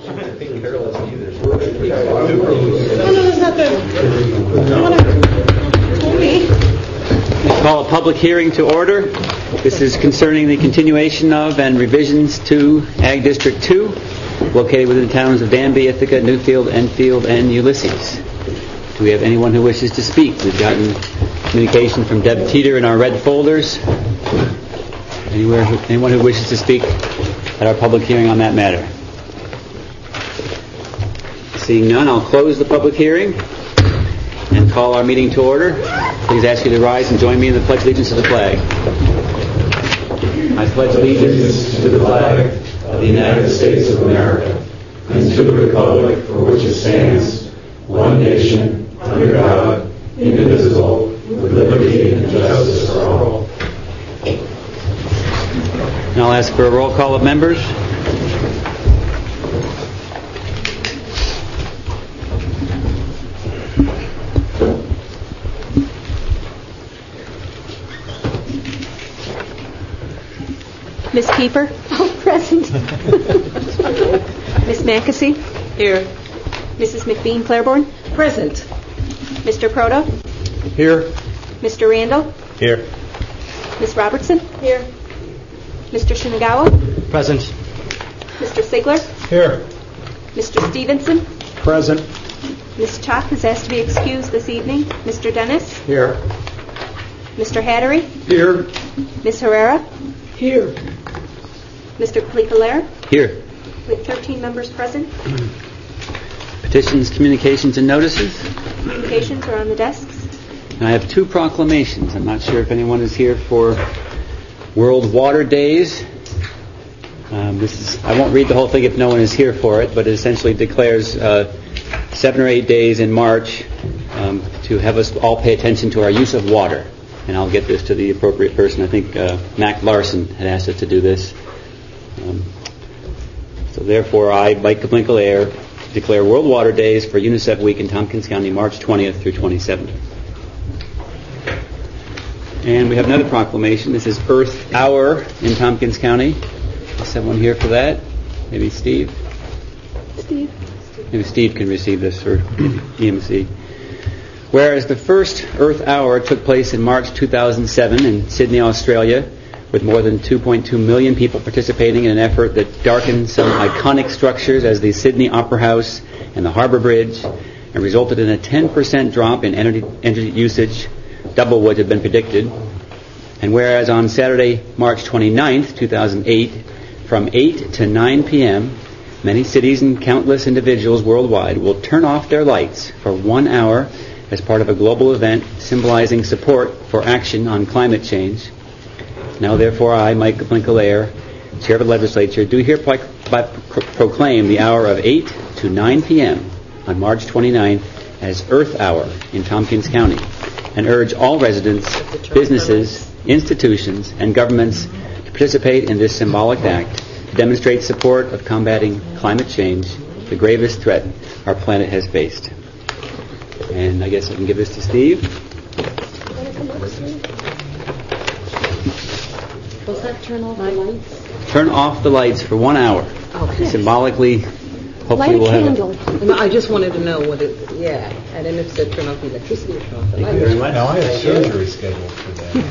think Carol is neither. No, that's not the. Call a public hearing to order. This is concerning the continuation of and revisions to Ag District 2, located within the towns of Danby, Ithaca, Newfield, Enfield, and Ulysses. Do we have anyone who wishes to speak? We've gotten communication from Deb Teeter in our red folders. Anyone who wishes to speak at our public hearing on that matter? Seeing none, I'll close the public hearing and call our meeting to order. Please ask you to rise and join me in the Pledge of Allegiance to the flag. I pledge allegiance to the flag of the United States of America and to the republic for which it stands, one nation, under God, indivisible, with liberty and justice for all. And I'll ask for a roll call of members. Miss Keeper? Oh, present. Miss Mackesy? Here. Mrs. McBean Claiborne? Present. Mr. Proto? Here. Mr. Randall? Here. Miss Robertson? Here. Mr. Shinagawa? Present. Mr. Sigler? Here. Mr. Stevenson? Present. Ms. Chock is asked to be excused this evening. Mr. Dennis? Here. Mr. Hattery? Here. Ms. Herrera? Here. Mr. Plicolaire? Here. With 13 members present. Petitions, communications, and notices. Communications are on the desks. And I have two proclamations. I'm not sure if anyone is here for World Water Days. I won't read the whole thing if no one is here for it, but it essentially declares 7 or 8 days in March to have us all pay attention to our use of water. And I'll get this to the appropriate person. I think Mac Larson had asked us to do this. So therefore, I, Mike Plicolaire, declare World Water Days for UNICEF Week in Tompkins County, March 20th through 27th. And we have another proclamation. This is Earth Hour in Tompkins County. Is someone here for that? Maybe Steve? Maybe Steve can receive this for EMC. Whereas the first Earth Hour took place in March 2007 in Sydney, Australia, with more than 2.2 million people participating in an effort that darkened some iconic structures as the Sydney Opera House and the Harbour Bridge, and resulted in a 10% drop in energy usage, double what had been predicted. And whereas on Saturday, March 29th, 2008, from 8 to 9 p.m., many cities and countless individuals worldwide will turn off their lights for 1 hour as part of a global event symbolizing support for action on climate change. Now, therefore, I, Mike Plicolaire, Chair of the Legislature, do hereby proclaim the hour of 8 to 9 p.m. on March 29th as Earth Hour in Tompkins County, and urge all residents, businesses, institutions, and governments to participate in this symbolic act to demonstrate support of combating climate change, the gravest threat our planet has faced. And I guess I can give this to Steve. Was that turn off the lights? Turn off the lights for 1 hour. Okay. Symbolically, hopefully Light we'll a have candle. it. No, I just wanted to know what it, yeah. And then if it said turn off the electricity or turn off the Thank you very lights. much. Now I have surgery scheduled for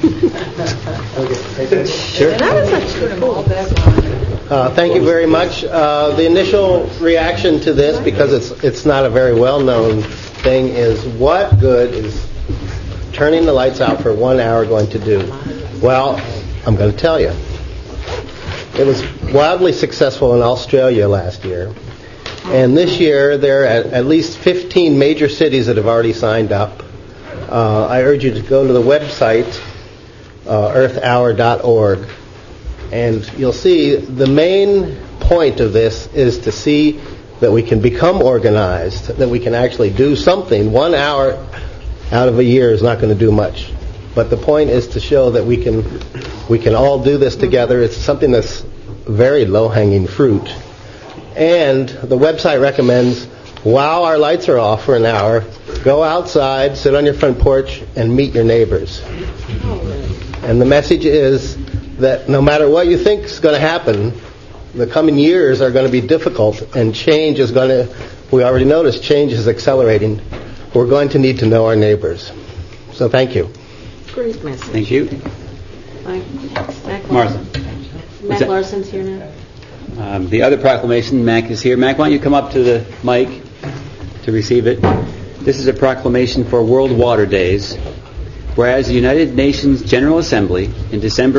that. Sure. That is actually cool. Thank you very much. The initial reaction to this, because it's not a very well-known thing, is what good is turning the lights out for 1 hour going to do? Well, I'm going to tell you. It was wildly successful in Australia last year. And this year, there are at least 15 major cities that have already signed up. I urge you to go to the website, earthhour.org. And you'll see the main point of this is to see that we can become organized, that we can actually do something. 1 hour out of a year is not going to do much. But the point is to show that we can all do this together. It's something that's very low-hanging fruit. And the website recommends, while our lights are off for an hour, go outside, sit on your front porch, and meet your neighbors. And the message is that no matter what you think is going to happen, the coming years are going to be difficult, and change is going to, we already noticed change is accelerating. We're going to need to know our neighbors. So thank you. Great message. Thank you. Mac Martha. Mac that? Larson's here now. The other proclamation, Mac is here. Mac, why don't you come up to the mic to receive it? This is a proclamation for World Water Days. Whereas the United Nations General Assembly in December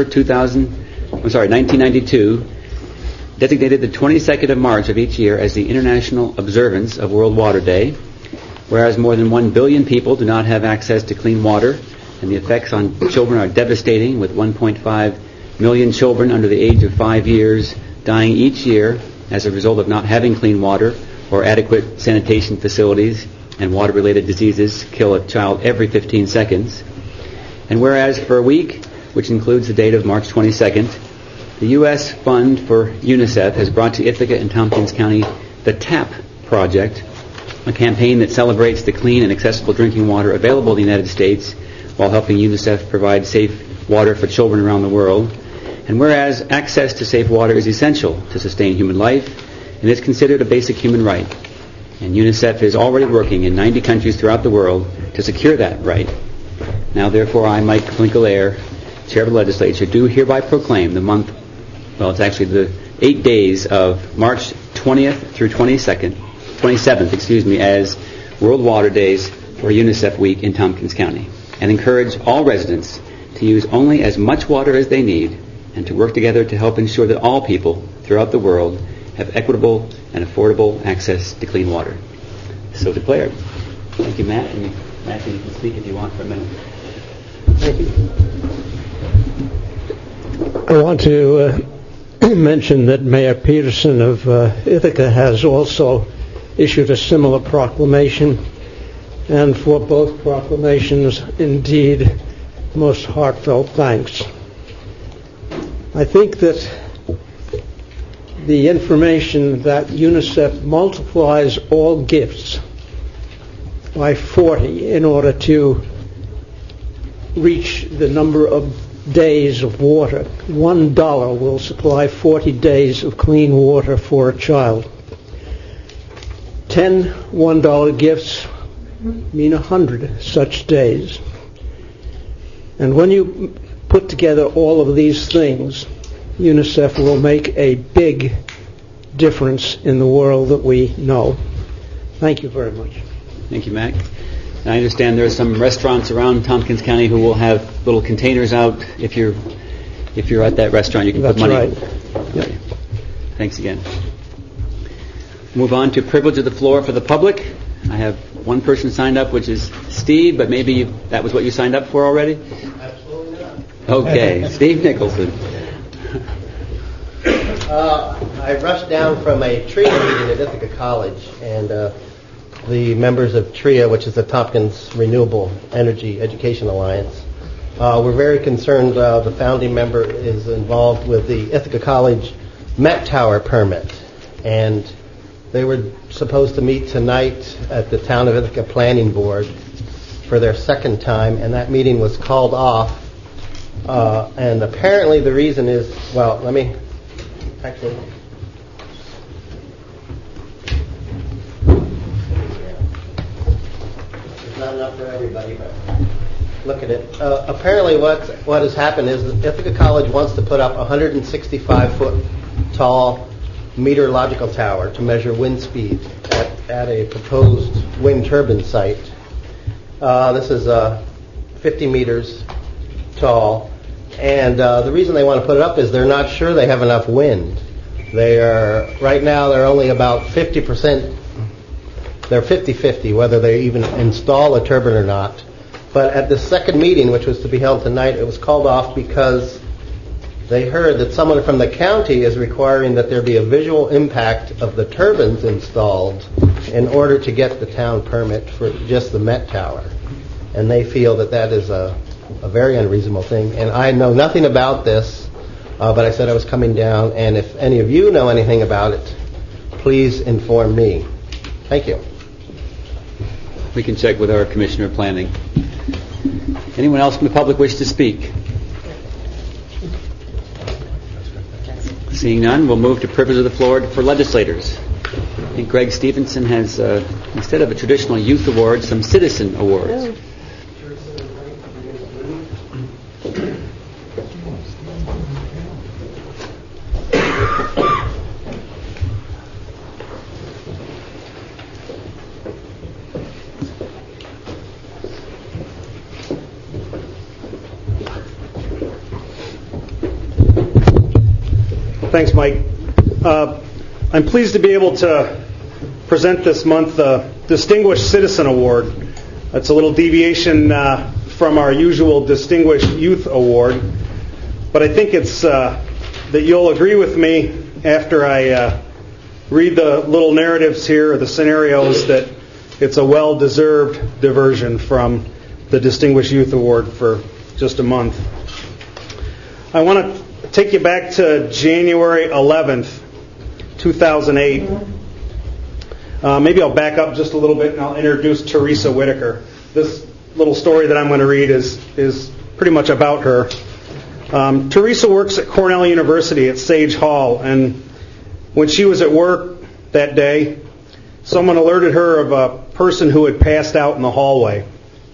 1992 designated the 22nd of March of each year as the International Observance of World Water Day. Whereas more than 1 billion people do not have access to clean water, and the effects on children are devastating, with 1.5 million children under the age of 5 years dying each year as a result of not having clean water or adequate sanitation facilities, and water-related diseases kill a child every 15 seconds. And whereas for a week, which includes the date of March 22nd, the U.S. Fund for UNICEF has brought to Ithaca and Tompkins County the TAP Project, a campaign that celebrates the clean and accessible drinking water available in the United States while helping UNICEF provide safe water for children around the world. And whereas access to safe water is essential to sustain human life and is considered a basic human right, and UNICEF is already working in 90 countries throughout the world to secure that right. Now, therefore, I, Mike Linkelaire, Chair of the Legislature, do hereby proclaim the month, well, it's actually the 8 days of March 20th through 27th, as World Water Days for UNICEF Week in Tompkins County, and encourage all residents to use only as much water as they need and to work together to help ensure that all people throughout the world have equitable and affordable access to clean water. So declared. Thank you, Matt. And Matthew, you can speak if you want for a minute. Thank you. I want to mention that Mayor Peterson of Ithaca has also issued a similar proclamation, and for both proclamations, indeed, most heartfelt thanks. I think that the information that UNICEF multiplies all gifts by 40 in order to reach the number of days of water. $1 will supply 40 days of clean water for a child. 10 $1 gifts mean 100 such days. And when you put together all of these things, UNICEF will make a big difference in the world that we know. Thank you very much. Thank you, Mac. And I understand there are some restaurants around Tompkins County who will have little containers out. If you're at that restaurant, you can That's put money. right. Yep. Thanks again. Move on to privilege of the floor for the public. I have one person signed up, which is Steve, but maybe that was what you signed up for already? Absolutely not. Okay, Steve Nicholson. I rushed down from a TRIA meeting at Ithaca College, and the members of TRIA, which is the Tompkins Renewable Energy Education Alliance, were very concerned. The founding member is involved with the Ithaca College Met Tower permit, and they were supposed to meet tonight at the Town of Ithaca Planning Board for their second time, and that meeting was called off. And apparently the reason is, well, let me actually... There's not enough for everybody, but look at it. Apparently what has happened is that Ithaca College wants to put up a 165-foot tall meteorological tower to measure wind speed at a proposed wind turbine site. This is 50 meters tall, and the reason they want to put it up is they're not sure they have enough wind. Right now they're only about 50%. They're 50-50 whether they even install a turbine or not. But at the second meeting, which was to be held tonight, it was called off because they heard that someone from the county is requiring that there be a visual impact of the turbines installed in order to get the town permit for just the Met Tower. And they feel that that is a very unreasonable thing. And I know nothing about this, but I said I was coming down, and if any of you know anything about it, please inform me. Thank you. We can check with our Commissioner of Planning. Anyone else from the public wish to speak? Seeing none, we'll move to privilege of the floor for legislators. I think Greg Stevenson has, instead of a traditional youth award, some citizen awards. Oh. Thanks, Mike. I'm pleased to be able to present this month the Distinguished Citizen Award. That's a little deviation from our usual Distinguished Youth Award, but I think it's that you'll agree with me after I read the little narratives here, or the scenarios, that it's a well-deserved diversion from the Distinguished Youth Award for just a month. I want to take you back to January 11th, 2008. Maybe I'll back up just a little bit and I'll introduce Teresa Whitaker. This little story that I'm going to read is pretty much about her. Teresa works at Cornell University at Sage Hall, and when she was at work that day, someone alerted her of a person who had passed out in the hallway.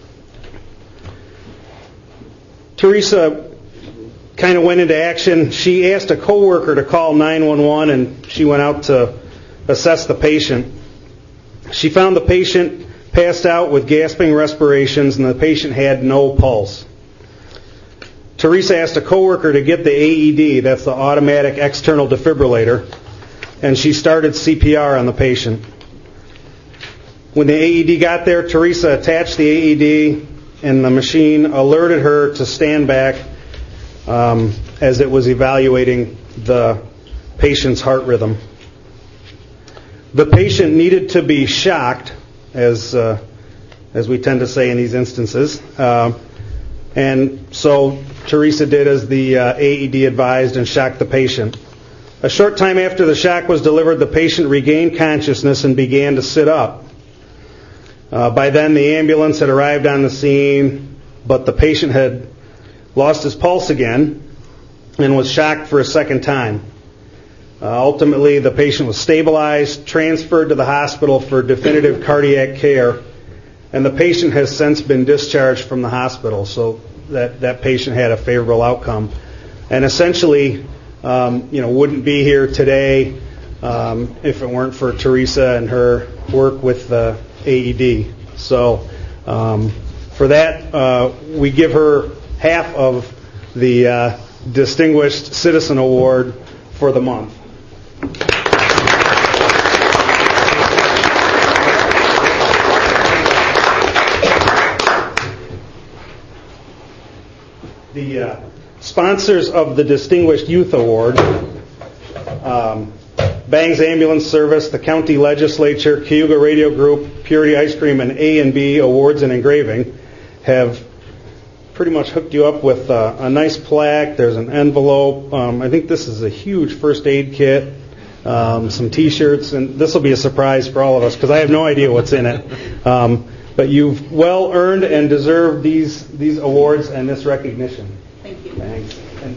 Teresa kind of went into action. She asked a coworker to call 911, and she went out to assess the patient. She found the patient passed out with gasping respirations, and the patient had no pulse. Teresa asked a coworker to get the AED, that's the automatic external defibrillator, and she started CPR on the patient. When the AED got there, Teresa attached the AED, and the machine alerted her to stand back as it was evaluating the patient's heart rhythm. The patient needed to be shocked, as we tend to say in these instances, and so Teresa did as the AED advised and shocked the patient. A short time after the shock was delivered, the patient regained consciousness and began to sit up. By then, the ambulance had arrived on the scene, but the patient had lost his pulse again and was shocked for a second time. Ultimately, the patient was stabilized, transferred to the hospital for definitive cardiac care, and the patient has since been discharged from the hospital, so that patient had a favorable outcome. And essentially, wouldn't be here today if it weren't for Teresa and her work with the AED. So for that, we give her half of the Distinguished Citizen Award for the month. The sponsors of the Distinguished Youth Award, Bangs Ambulance Service, the County Legislature, Cayuga Radio Group, Purity Ice Cream, and A&B Awards and Engraving, have pretty much hooked you up with a nice plaque. There's an envelope. I think this is a huge first aid kit, some T-shirts, and this will be a surprise for all of us because I have no idea what's in it. But you've well earned and deserved these awards and this recognition. Thank you. Thanks. And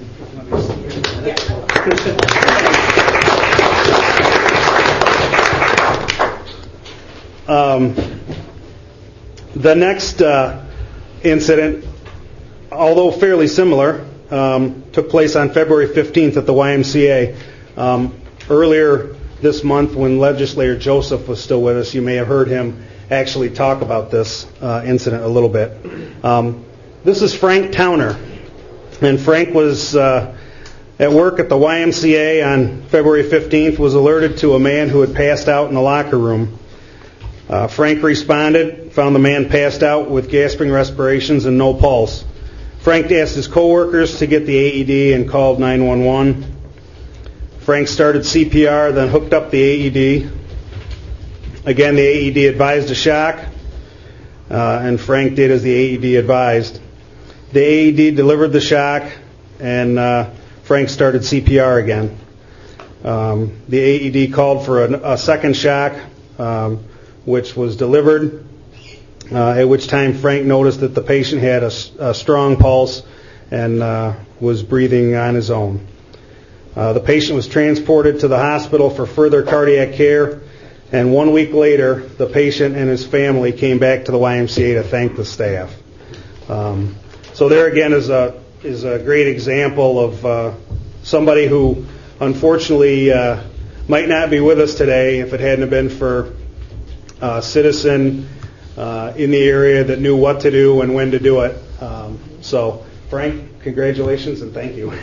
the next incident, although fairly similar, took place on February 15th at the YMCA. Earlier this month, when Legislator Joseph was still with us, you may have heard him actually talk about this incident a little bit. This is Frank Towner, and Frank was at work at the YMCA on February 15th, was alerted to a man who had passed out in the locker room. Frank responded, found the man passed out with gasping respirations and no pulse. Frank asked his coworkers to get the AED and called 911. Frank started CPR, then hooked up the AED. Again, the AED advised a shock, and Frank did as the AED advised. The AED delivered the shock, and Frank started CPR again. The AED called for a second shock, which was delivered, at which time Frank noticed that the patient had a strong pulse and was breathing on his own. The patient was transported to the hospital for further cardiac care, and 1 week later, the patient and his family came back to the YMCA to thank the staff. So there again is a great example of somebody who unfortunately might not be with us today if it hadn't been for a citizen in the area that knew what to do and when to do it. So Frank, congratulations and thank you.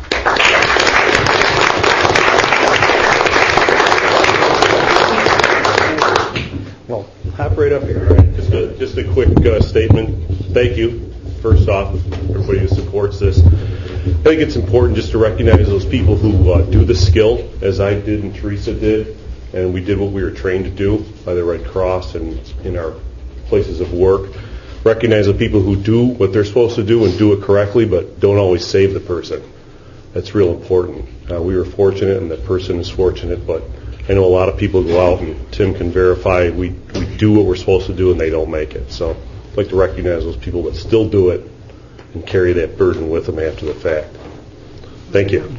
Well, hop right up here. All right, just a quick statement. Thank you, first off, everybody who supports this. I think it's important just to recognize those people who do the skill, as I did and Teresa did, and we did what we were trained to do by the Red Cross and in our places of work. Recognize the people who do what they're supposed to do and do it correctly, but don't always save the person. That's real important. We were fortunate, and that person is fortunate, but I know a lot of people go out, and Tim can verify, we do what we're supposed to do, and they don't make it. So I'd like to recognize those people that still do it and carry that burden with them after the fact. Thank you.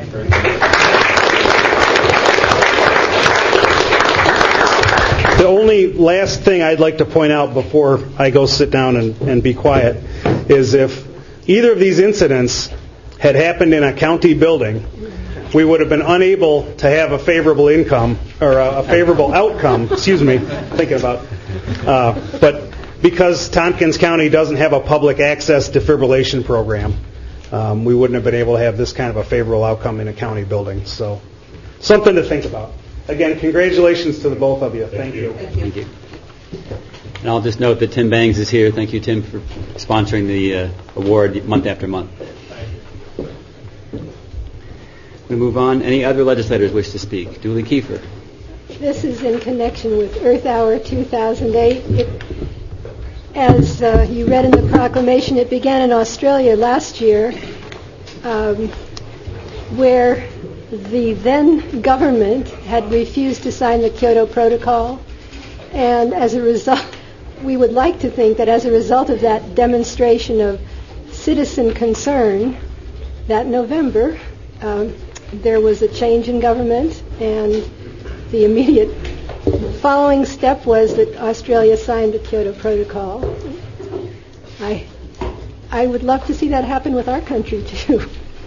The only last thing I'd like to point out before I go sit down and be quiet is if either of these incidents had happened in a county building, we would have been unable to have a favorable income or a favorable outcome. Excuse me, thinking about. But because Tompkins County doesn't have a public access defibrillation program, we wouldn't have been able to have this kind of a favorable outcome in a county building. So, something to think about. Again, congratulations to the both of you. Thank you. Thank you. And I'll just note that Tim Bangs is here. Thank you, Tim, for sponsoring the award month after month. We move on. Any other legislators wish to speak? Julie Kiefer. This is in connection with Earth Hour 2008. As you read in the proclamation, it began in Australia last year, where the then government had refused to sign the Kyoto Protocol. And as a result, we would like to think that as a result of that demonstration of citizen concern, that November, there was a change in government, and the immediate following step was that Australia signed the Kyoto Protocol. I would love to see that happen with our country, too.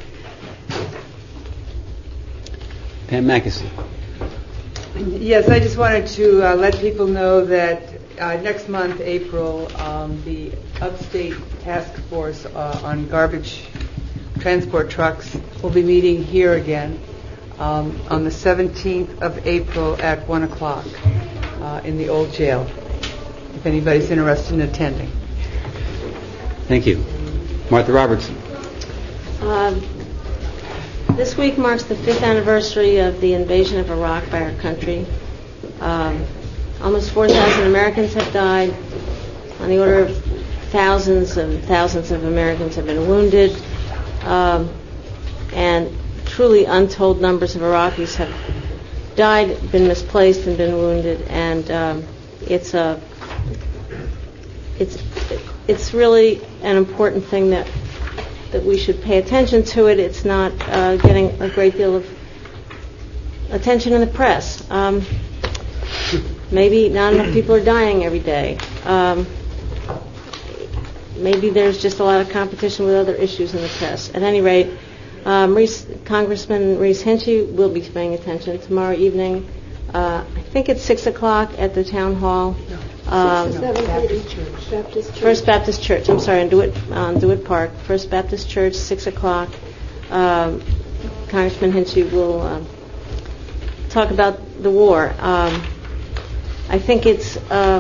Pam Mackesy. Yes, I just wanted to let people know that next month, April, the Upstate Task Force on Garbage Transport Trucks will be meeting here again on the 17th of April at 1 o'clock in the old jail, if anybody's interested in attending. Thank you. Martha Robertson. This week marks the 5th anniversary of the invasion of Iraq by our country. Almost 4,000 Americans have died. On the order of thousands and thousands of Americans have been wounded. And truly untold numbers of Iraqis have died, been misplaced, and been wounded. And it's really an important thing that we should pay attention to it. It's not getting a great deal of attention in the press. Maybe not enough people are dying every day. Maybe there's just a lot of competition with other issues in the press. At any rate, Congressman Reese Henchy will be paying attention tomorrow evening. I think it's 6 o'clock at the town hall. First Baptist Church. I'm sorry, on DeWitt Park. First Baptist Church, 6 o'clock. Congressman Henchy will talk about the war. I think it's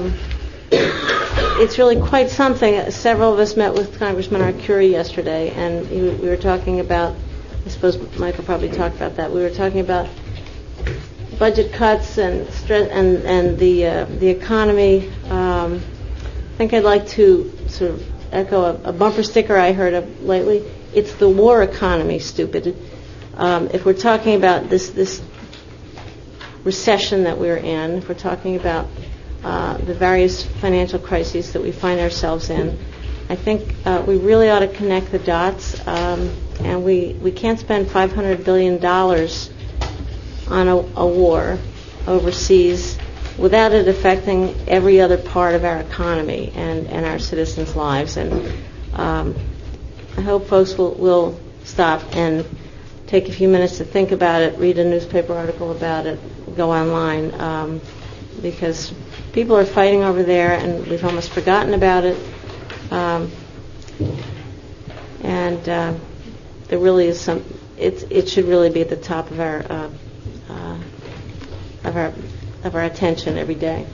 really quite something. Several of us met with Congressman Arcuri yesterday, and we were talking about, I suppose Michael probably talked about that, we were talking about budget cuts and the economy. I think I'd like to sort of echo a bumper sticker I heard of lately. It's the war economy, stupid. If we're talking about this recession that we're in, if we're talking about the various financial crises that we find ourselves in, I think we really ought to connect the dots, and we can't spend $500 billion on a war overseas without it affecting every other part of our economy and our citizens' lives. And I hope folks will stop and take a few minutes to think about it, read a newspaper article about it, go online, because people are fighting over there, and we've almost forgotten about it. There really is some. It should really be at the top of our attention every day.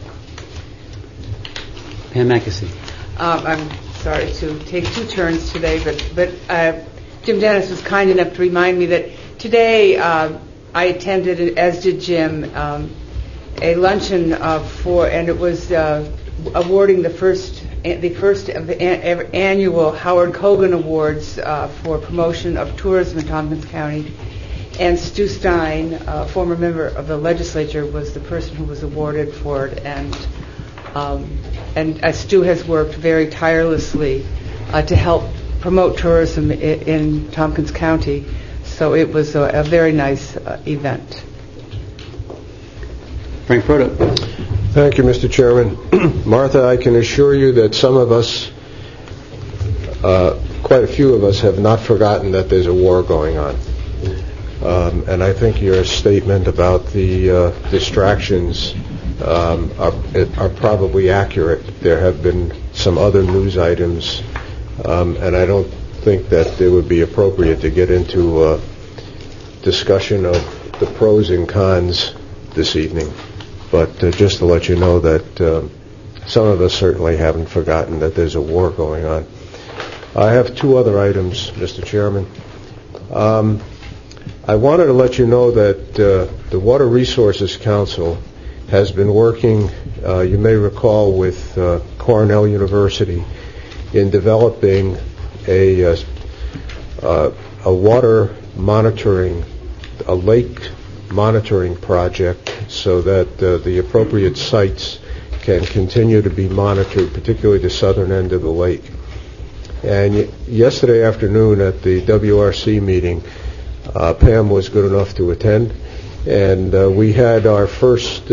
Pam McAsee. I'm sorry to take two turns today, but Jim Dennis was kind enough to remind me that today I attended, as did Jim, a luncheon and it was awarding the first of the annual Howard Kogan Awards for promotion of tourism in Tompkins County. And Stu Stein, a former member of the legislature, was the person who was awarded for it. And Stu has worked very tirelessly to help promote tourism in Tompkins County. So it was a very nice event. Frank Proto. Thank you, Mr. Chairman. Martha, I can assure you that some of us, quite a few of us, have not forgotten that there's a war going on. And I think your statement about the distractions are probably accurate. There have been some other news items, and I don't think that it would be appropriate to get into a discussion of the pros and cons this evening. But just to let you know that some of us certainly haven't forgotten that there's a war going on. I have two other items, Mr. Chairman. I wanted to let you know that the Water Resources Council has been working, you may recall, with Cornell University in developing a water monitoring, a lake monitoring project so that the appropriate sites can continue to be monitored, particularly the southern end of the lake. And yesterday afternoon at the WRC meeting, Pam was good enough to attend, and we had our first,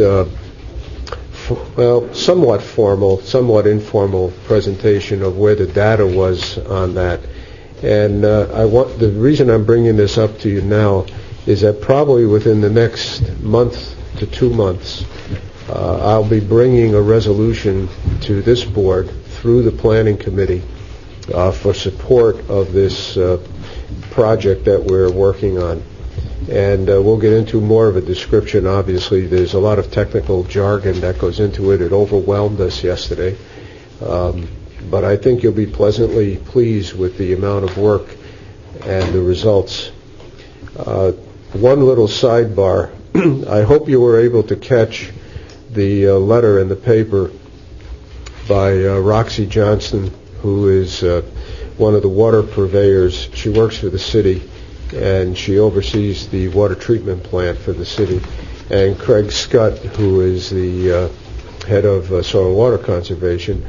somewhat formal, somewhat informal presentation of where the data was on that. And the reason I'm bringing this up to you now is that probably within the next month to 2 months, I'll be bringing a resolution to this board through the planning committee for support of this project that we're working on. And we'll get into more of a description. Obviously, there's a lot of technical jargon that goes into it. It overwhelmed us yesterday. But I think you'll be pleasantly pleased with the amount of work and the results. One little sidebar. I hope you were able to catch the letter in the paper by Roxy Johnston, who is one of the water purveyors. She works for the city, and she oversees the water treatment plant for the city. And Craig Scott, who is the head of soil and water conservation.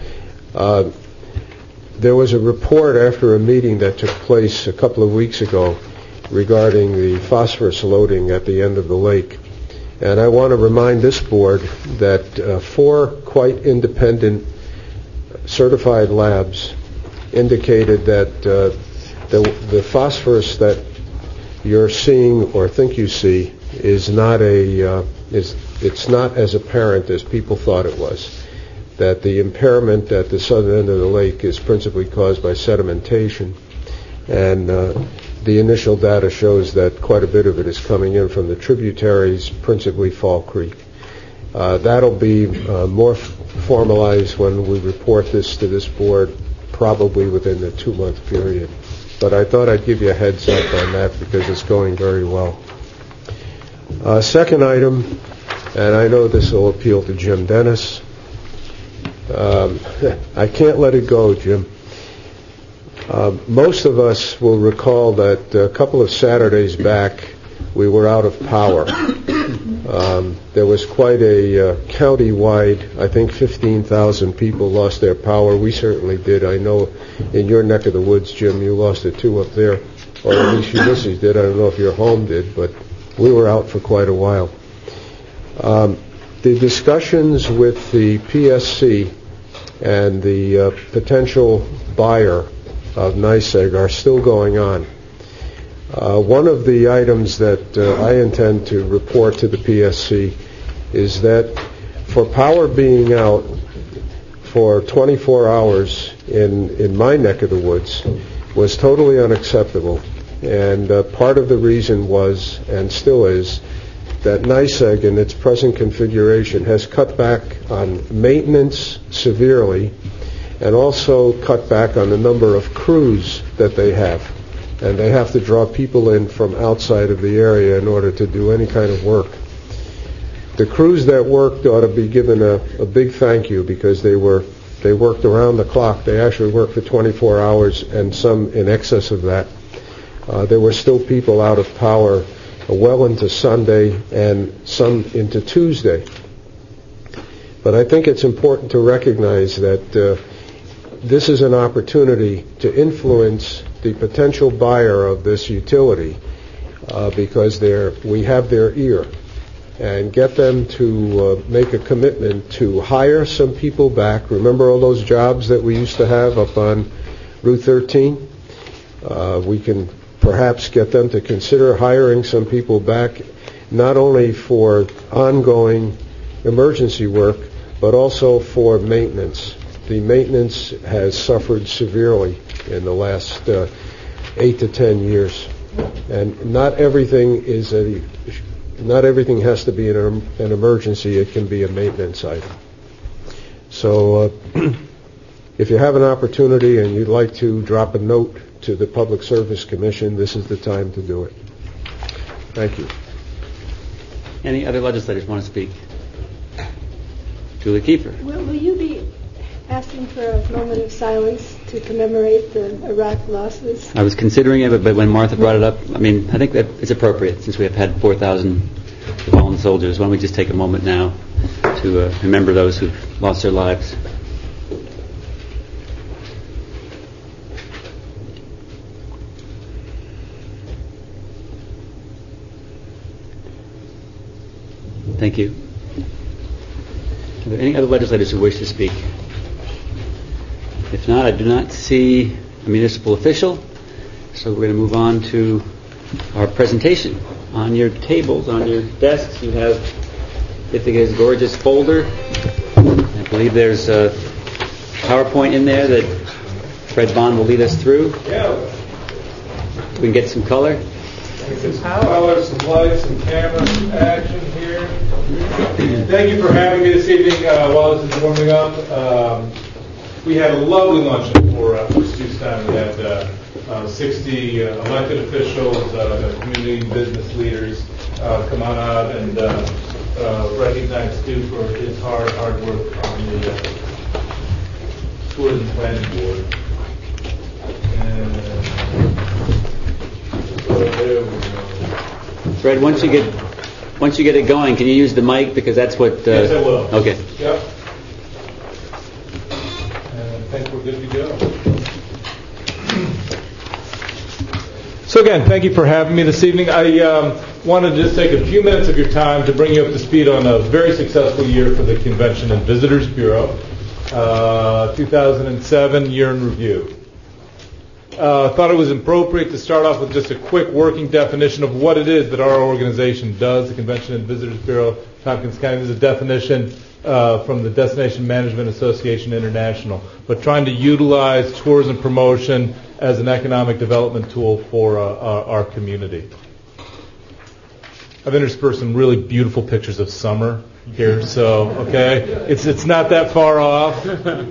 There was a report after a meeting that took place a couple of weeks ago regarding the phosphorus loading at the end of the lake. And I want to remind this board that 4 quite independent certified labs indicated that the phosphorus that you're seeing or think you see is not it's not as apparent as people thought it was. That the impairment at the southern end of the lake is principally caused by sedimentation, and the initial data shows that quite a bit of it is coming in from the tributaries, principally Fall Creek. That'll be more formalized when we report this to this board, probably within the 2-month period. But I thought I'd give you a heads up on that because it's going very well. Second item, and I know this will appeal to Jim Dennis. I can't let it go, Jim. Most of us will recall that a couple of Saturdays back we were out of power. There was quite a county-wide, I think 15,000 people lost their power. We certainly did. I know in your neck of the woods, Jim, you lost it too up there, or at least Ulysses did. I don't know if your home did, but we were out for quite a while. The discussions with the PSC and the potential buyer of NYSEG are still going on. One of the items that I intend to report to the PSC is that for power being out for 24 hours in my neck of the woods was totally unacceptable. And part of the reason was, and still is, that NYSEG in its present configuration has cut back on maintenance severely and also cut back on the number of crews that they have. And they have to draw people in from outside of the area in order to do any kind of work. The crews that worked ought to be given a big thank you because they worked around the clock. They actually worked for 24 hours and some in excess of that. There were still people out of power well into Sunday and some into Tuesday. But I think it's important to recognize that this is an opportunity to influence the potential buyer of this utility because we have their ear, and get them to make a commitment to hire some people back. Remember all those jobs that we used to have up on Route 13? We can perhaps get them to consider hiring some people back, not only for ongoing emergency work, but also for maintenance. The maintenance has suffered severely in the last 8 to 10 years, and not everything has to be an emergency. It can be a maintenance item. So, if you have an opportunity and you'd like to drop a note to the Public Service Commission, this is the time to do it. Thank you. Any other legislators want to speak? Julie Kiefer. Will you be asking for a moment of silence to commemorate the Iraq losses? I was considering it, but when Martha brought it up, I think that it's appropriate since we have had 4,000 fallen soldiers. Why don't we just take a moment now to remember those who've lost their lives. Thank you. Are there any other legislators who wish to speak? If not, I do not see a municipal official, so we're going to move on to our presentation. On your tables, on your desks, you have Ithaca's gorgeous folder. I believe there's a PowerPoint in there that Fred Bond will lead us through. Yeah. We can get some color. Some color, some lights, some camera, some action here. Thank you for having me this evening while this is warming up. We had a lovely luncheon for Steve's time. We had 60 elected officials, community and business leaders come on out and recognize Stu for his hard work on the Tourism Planning Board. And so there we go. Fred, once you get it going, can you use the mic because that's what? Yes, I will. Okay. Yep. And I think we're good to go. So again, thank you for having me this evening. I wanted to just take a few minutes of your time to bring you up to speed on a very successful year for the Convention and Visitors Bureau. 2007 year in review. Thought it was appropriate to start off with just a quick working definition of what it is that our organization does, the Convention and Visitors Bureau, Tompkins County. This is a definition from the Destination Management Association International, but trying to utilize tourism promotion as an economic development tool for our community. I've interspersed some really beautiful pictures of summer here, so okay, it's not that far off.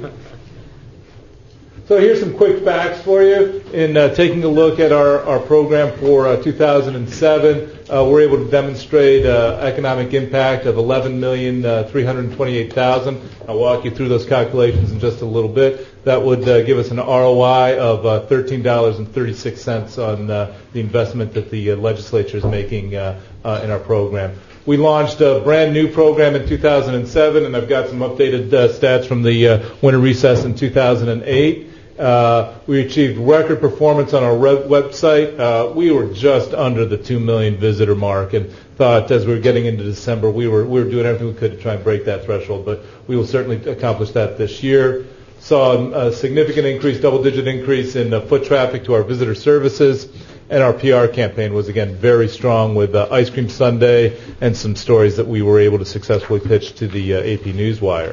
So here's some quick facts for you. In taking a look at our program for 2007, we're able to demonstrate economic impact of $11,328,000. I'll walk you through those calculations in just a little bit. That would give us an ROI of $13.36 on the investment that the legislature is making in our program. We launched a brand new program in 2007, and I've got some updated stats from the winter recess in 2008. We achieved record performance on our website. We were just under the 2 million visitor mark, and thought as we were getting into December, we were doing everything we could to try and break that threshold, but we will certainly accomplish that this year. Saw a significant increase, double-digit increase in foot traffic to our visitor services, and our PR campaign was, again, very strong with Ice Cream Sunday and some stories that we were able to successfully pitch to the AP Newswire.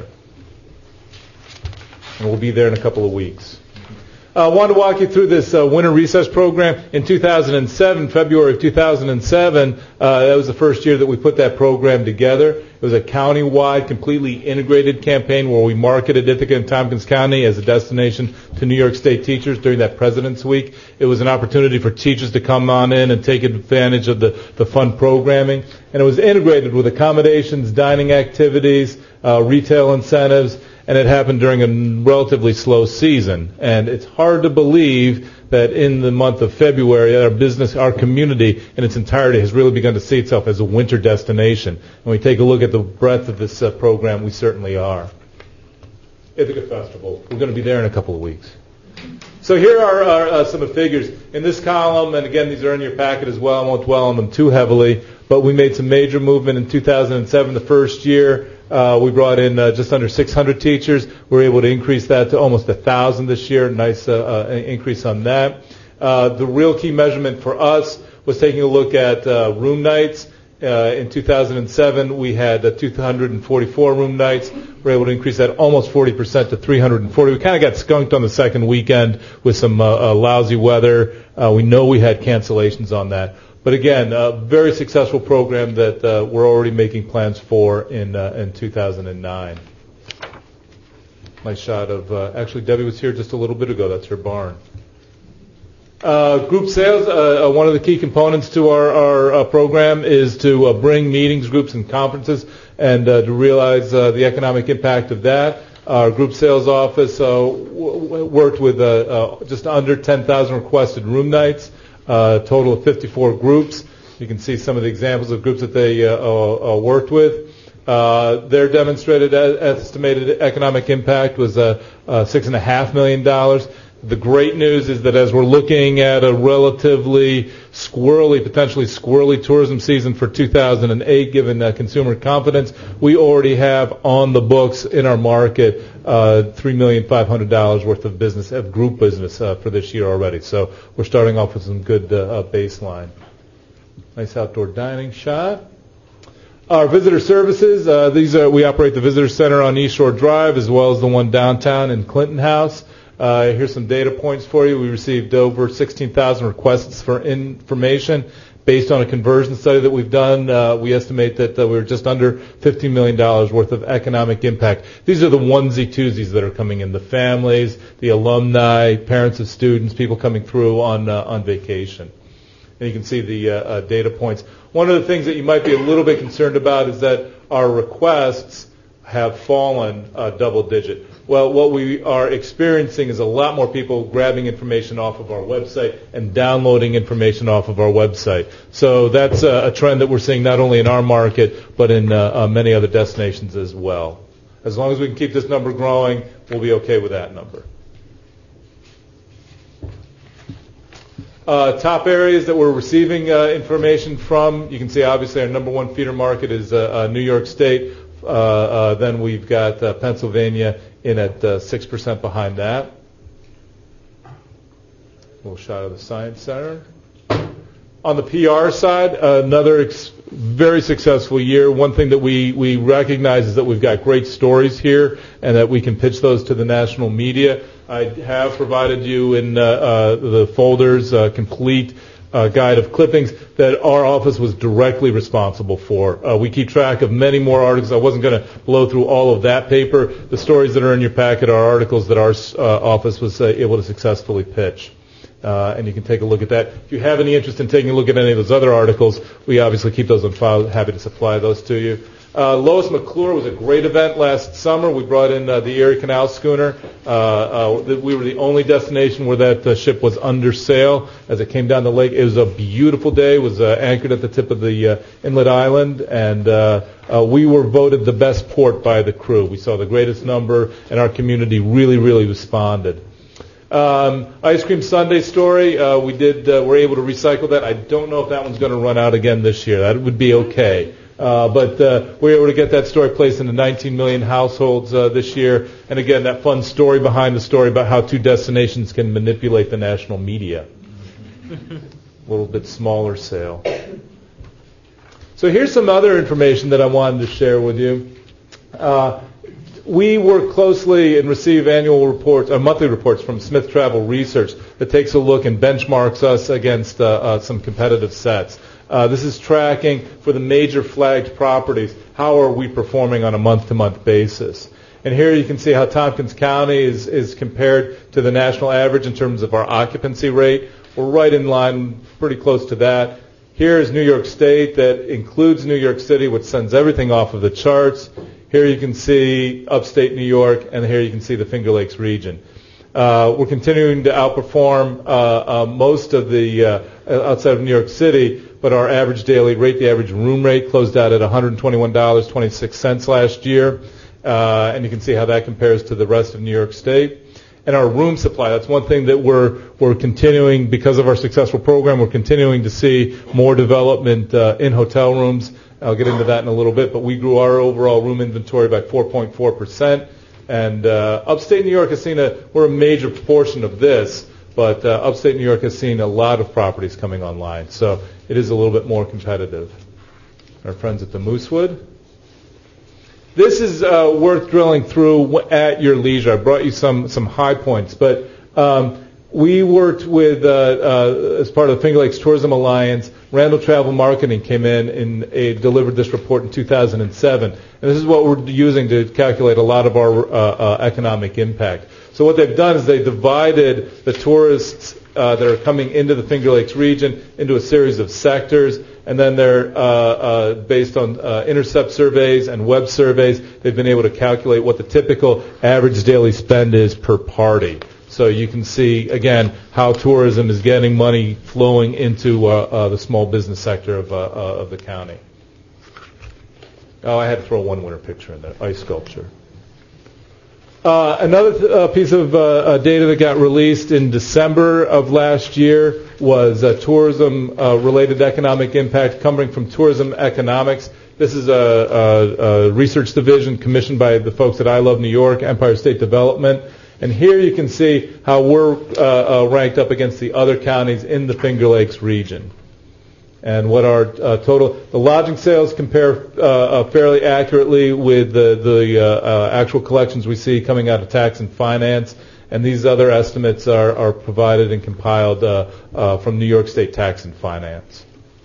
And we'll be there in a couple of weeks. I wanted to walk you through this winter recess program. In 2007, February of 2007, that was the first year that we put that program together. It was a county-wide, completely integrated campaign where we marketed Ithaca and Tompkins County as a destination to New York State teachers during that President's Week. It was an opportunity for teachers to come on in and take advantage of the fun programming. And it was integrated with accommodations, dining activities, retail incentives, and it happened during a relatively slow season. And it's hard to believe that in the month of February, our community in its entirety has really begun to see itself as a winter destination. When we take a look at the breadth of this program, we certainly are. Ithaca Festival. We're going to be there in a couple of weeks. So here are some of the figures. In this column, and again, these are in your packet as well. I won't dwell on them too heavily, but we made some major movement in 2007, the first year. We brought in just under 600 teachers. We were able to increase that to almost 1,000 this year. Nice increase on that. The real key measurement for us was taking a look at room nights. In 2007, we had 244 room nights. We were able to increase that almost 40% to 340. We kind of got skunked on the second weekend with some lousy weather. We know we had cancellations on that. But again, a very successful program that we're already making plans for in 2009. Nice shot of, actually Debbie was here just a little bit ago. That's her barn. Group sales, one of the key components to our program is to bring meetings, groups, and conferences and to realize the economic impact of that. Our group sales office worked with just under 10,000 requested room nights. Total of 54 groups. You can see some of the examples of groups that they worked with. Their demonstrated estimated economic impact was $6.5 million. The great news is that as we're looking at a relatively potentially squirrely tourism season for 2008, given consumer confidence, we already have on the books in our market $3,500,000 worth of business, of group business for this year already. So we're starting off with some good baseline. Nice outdoor dining shot. Our visitor services, we operate the visitor center on East Shore Drive as well as the one downtown in Clinton House. Here's some data points for you. We received over 16,000 requests for information. Based on a conversion study that we've done, we estimate that we're just under $15 million worth of economic impact. These are the onesie-twosies that are coming in, the families, the alumni, parents of students, people coming through on vacation. And you can see the data points. One of the things that you might be a little bit concerned about is that our requests have fallen double-digit. Well, what we are experiencing is a lot more people grabbing information off of our website and downloading information off of our website. So that's a trend that we're seeing not only in our market, but in many other destinations as well. As long as we can keep this number growing, we'll be okay with that number. Top areas that we're receiving information from, you can see obviously our number one feeder market is New York State. Then we've got Pennsylvania in at 6% behind that. A little shot of the Science Center. On the PR side, another very successful year. One thing that we recognize is that we've got great stories here and that we can pitch those to the national media. I have provided you in the folders complete guide of clippings that our office was directly responsible for. We keep track of many more articles. I wasn't going to blow through all of that paper. The stories that are in your packet are articles that our office was able to successfully pitch. And you can take a look at that. If you have any interest in taking a look at any of those other articles, we obviously keep those on file. Happy to supply those to you. Lois McClure was a great event last summer. We brought in the Erie Canal schooner. We were the only destination where that ship was under sail as it came down the lake. It was a beautiful day. It was anchored at the tip of the inlet island, and we were voted the best port by the crew. We saw the greatest number, and our community really, really responded. Ice Cream Sunday story, we're able to recycle that. I don't know if that one's going to run out again this year. That would be okay. But we were able to get that story placed into 19 million households this year. And again, that fun story behind the story about how two destinations can manipulate the national media. A little bit smaller sale. So here's some other information that I wanted to share with you. We work closely and receive annual reports, monthly reports from Smith Travel Research that takes a look and benchmarks us against some competitive sets. This is tracking for the major flagged properties. How are we performing on a month-to-month basis? And here you can see how Tompkins County is compared to the national average in terms of our occupancy rate. We're right in line, pretty close to that. Here is New York State. That includes New York City, which sends everything off of the charts. Here you can see upstate New York, and here you can see the Finger Lakes region. We're continuing to outperform most of the outside of New York City, but our average daily rate, the average room rate, closed out at $121.26 last year, and you can see how that compares to the rest of New York State. And our room supply, that's one thing that we're continuing, because of our successful program, we're continuing to see more development in hotel rooms. I'll get into that in a little bit, but we grew our overall room inventory by 4.4%. And upstate New York has seen we're a major portion of this, but upstate New York has seen a lot of properties coming online. So it is a little bit more competitive. Our friends at the Moosewood. This is worth drilling through at your leisure. I brought you some high points, but we worked with, as part of the Finger Lakes Tourism Alliance, Randall Travel Marketing came in and delivered this report in 2007. And this is what we're using to calculate a lot of our economic impact. So what they've done is they divided the tourists that are coming into the Finger Lakes region into a series of sectors, and then they're based on intercept surveys and web surveys. They've been able to calculate what the typical average daily spend is per party. So you can see, again, how tourism is getting money flowing into the small business sector of the county. Oh, I had to throw one winter picture in there, ice sculpture. Another piece of data that got released in December of last year was tourism-related economic impact coming from Tourism Economics. This is a research division commissioned by the folks at I Love New York, Empire State Development. And here you can see how we're ranked up against the other counties in the Finger Lakes region. And what our the lodging sales compare fairly accurately with the actual collections we see coming out of tax and finance. And these other estimates are provided and compiled from New York State Tax and Finance.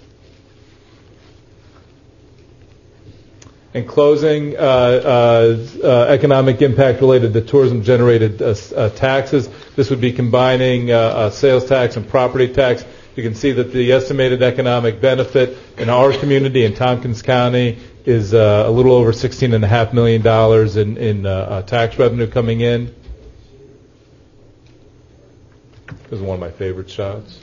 In closing, economic impact related to tourism-generated taxes. This would be combining sales tax and property tax. You can see that the estimated economic benefit in our community in Tompkins County is a little over $16.5 million in tax revenue coming in. This is one of my favorite shots.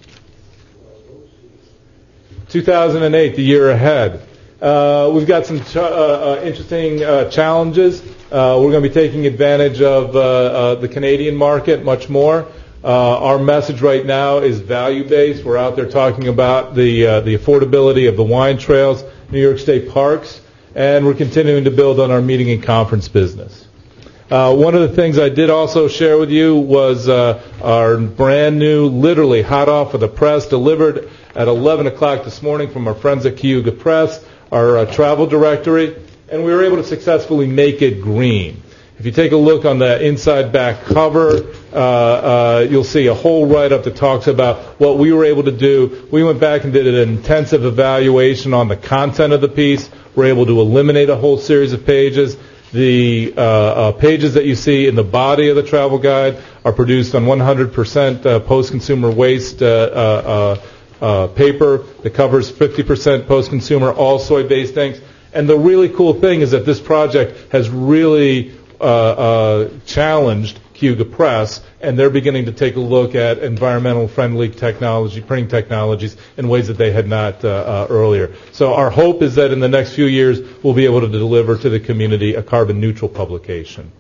2008, the year ahead. We've got some interesting challenges. We're going to be taking advantage of the Canadian market much more. Our message right now is value-based. We're out there talking about the affordability of the wine trails, New York State parks, and we're continuing to build on our meeting and conference business. One of the things I did also share with you was our brand new, literally hot off of the press, delivered at 11 o'clock this morning from our friends at Cayuga Press, our travel directory, and we were able to successfully make it green. If you take a look on the inside back cover, you'll see a whole write-up that talks about what we were able to do. We went back and did an intensive evaluation on the content of the piece. We're able to eliminate a whole series of pages. The pages that you see in the body of the travel guide are produced on 100% post-consumer waste paper that covers 50% post-consumer, all soy-based inks. And the really cool thing is that this project has really challenged Cayuga Press, and they're beginning to take a look at environmental-friendly technology, printing technologies, in ways that they had not earlier. So our hope is that in the next few years, we'll be able to deliver to the community a carbon-neutral publication.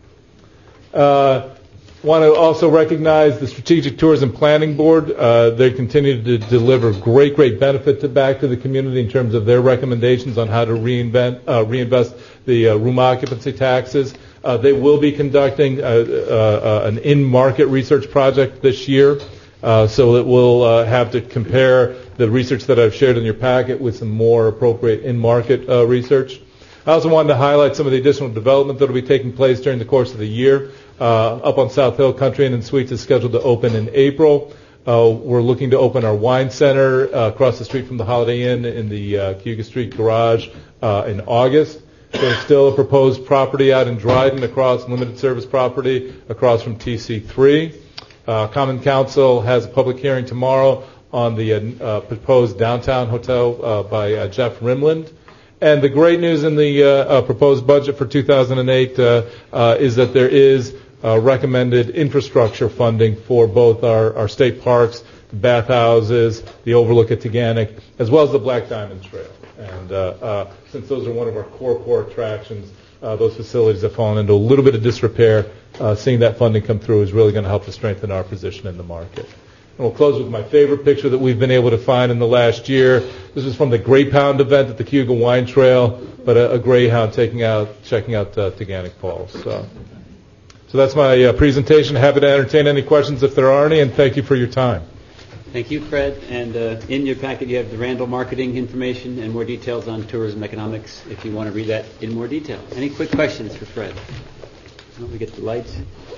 Want to also recognize the Strategic Tourism Planning Board. They continue to deliver great benefit back to the community in terms of their recommendations on how to reinvest the room occupancy taxes. They will be conducting an in-market research project this year, so that we'll have to compare the research that I've shared in your packet with some more appropriate in-market research. I also wanted to highlight some of the additional development that will be taking place during the course of the year. Up on South Hill, Country Inn and Suites is scheduled to open in April. We're looking to open our wine center across the street from the Holiday Inn in the Cayuga Street garage in August. There's still a proposed property out in Dryden, limited service property across from TC3. Common Council has a public hearing tomorrow on the proposed downtown hotel by Jeff Rimland. And the great news in the proposed budget for 2008 is that there is recommended infrastructure funding for both our state parks, the bathhouses, the overlook at Teganic, as well as the Black Diamond Trail. And since those are one of our core attractions, those facilities have fallen into a little bit of disrepair. Seeing that funding come through is really going to help to strengthen our position in the market. And we'll close with my favorite picture that we've been able to find in the last year. This is from the Greyhound event at the Cayuga Wine Trail, but a greyhound checking out Teganic Falls. So that's my presentation. Happy to entertain any questions if there are any, and thank you for your time. Thank you, Fred. And in your packet you have the Randall marketing information and more details on tourism economics if you want to read that in more detail. Any quick questions for Fred? We get the lights.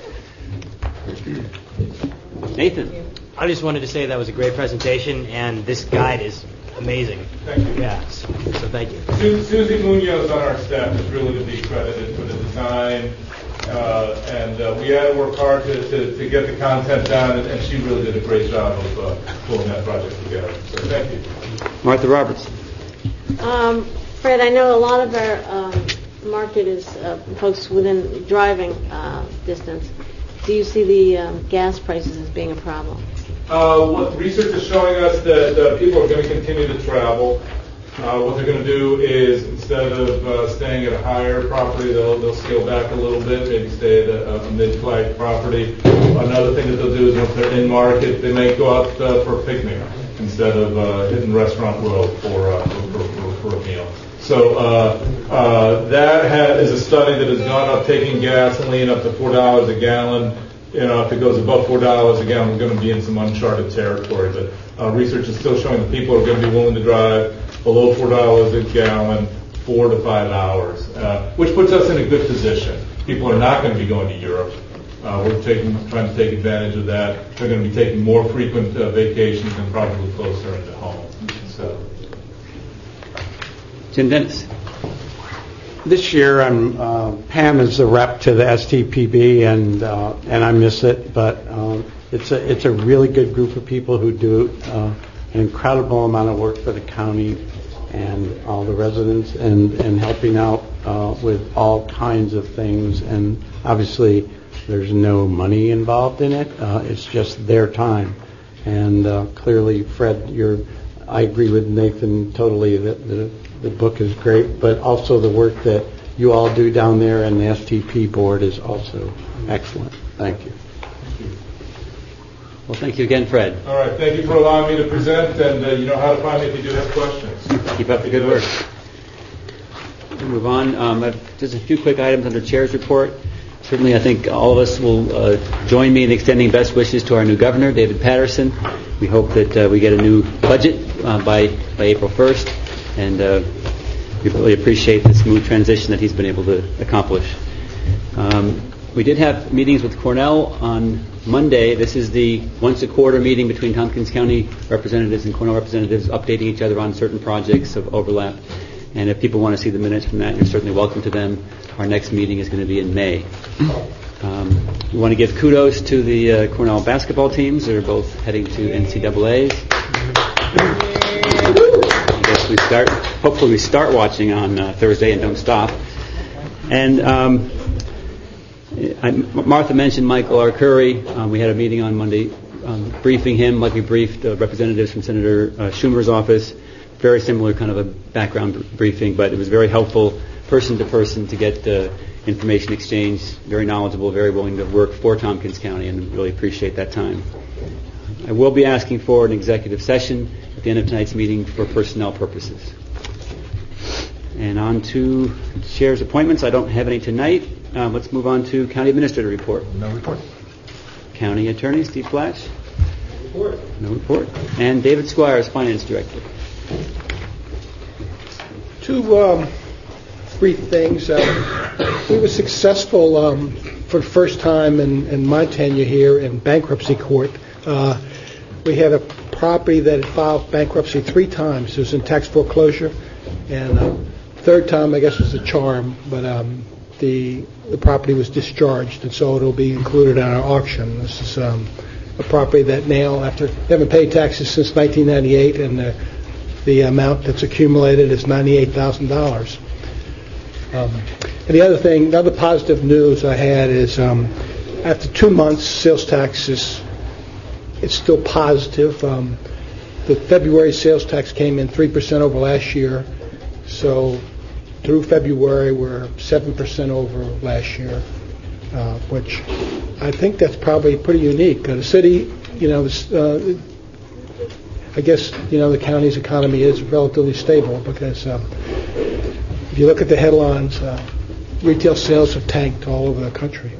Nathan. I just wanted to say that was a great presentation, and this guide is amazing. Thank you. Yeah, so thank you. Susie Munoz on our staff is really to be credited for the design, and we had to work hard to get the content down, and she really did a great job of pulling that project together. So thank you. Martha Roberts. Fred, I know a lot of our market is folks within driving distance. Do you see the gas prices as being a problem? What research is showing us that people are going to continue to travel. What they're going to do is, instead of staying at a higher property, they'll scale back a little bit, maybe stay at a mid-flight property. Another thing that they'll do is, once they're in market, they may go out for a picnic instead of hitting Restaurant World for a meal. So that is a study that has gone up, taking gasoline up to $4 a gallon. If it goes above $4 a gallon, we're going to be in some uncharted territory. But research is still showing that people are going to be willing to drive below $4 a gallon 4 to 5 hours, which puts us in a good position. People are not going to be going to Europe. We're trying to take advantage of that. They're going to be taking more frequent vacations and probably closer into home. So. Jim Dennis. This year, Pam is the rep to the STPB, and I miss it. But it's a really good group of people who do an incredible amount of work for the county and all the residents, and helping out with all kinds of things. And obviously, there's no money involved in it. It's just their time. And clearly, Fred, I agree with Nathan totally that the book is great, but also the work that you all do down there and the STP board is also excellent. Thank you. Well, thank you again, Fred. All right. Thank you for allowing me to present, and you know how to find me if you do have questions. Keep up the good work. We'll move on. Just a few quick items under Chair's report. Certainly, I think all of us will join me in extending best wishes to our new governor, David Patterson. We hope that we get a new budget by April 1st. And we really appreciate the smooth transition that he's been able to accomplish. We did have meetings with Cornell on Monday. This is the once-a-quarter meeting between Tompkins County representatives and Cornell representatives, updating each other on certain projects of overlap. And if people want to see the minutes from that, you're certainly welcome to them. Our next meeting is going to be in May. We want to give kudos to the Cornell basketball teams that are both heading to NCAAs. I guess Hopefully we start watching on Thursday and don't stop. And Martha mentioned Michael R. Curry. We had a meeting on Monday briefing him like we briefed representatives from Senator Schumer's office. Very similar kind of a background briefing, but it was very helpful person to person to get information exchange. Very knowledgeable, very willing to work for Tompkins County, and really appreciate that time. I will be asking for an executive session at the end of tonight's meeting for personnel purposes. And on to chair's appointments. I don't have any tonight. Let's move on to county administrator report. No report. County attorney Steve Flash. No report. And David Squires, finance director. Two brief things. We were successful for the first time in my tenure here in bankruptcy court. We had a property that had filed bankruptcy 3 times. It was in tax foreclosure, and third time I guess was a charm, but the property was discharged, and so it'll be included in our auction. This is a property that now, after they haven't paid taxes since 1998, and the amount that's accumulated is $98,000. And the other positive news I had is after 2 months, sales taxes, it's still positive. The February sales tax came in 3% over last year, so through February we're 7% over last year, which I think that's probably pretty unique. The city, I guess, the county's economy is relatively stable because if you look at the headlines, retail sales have tanked all over the country.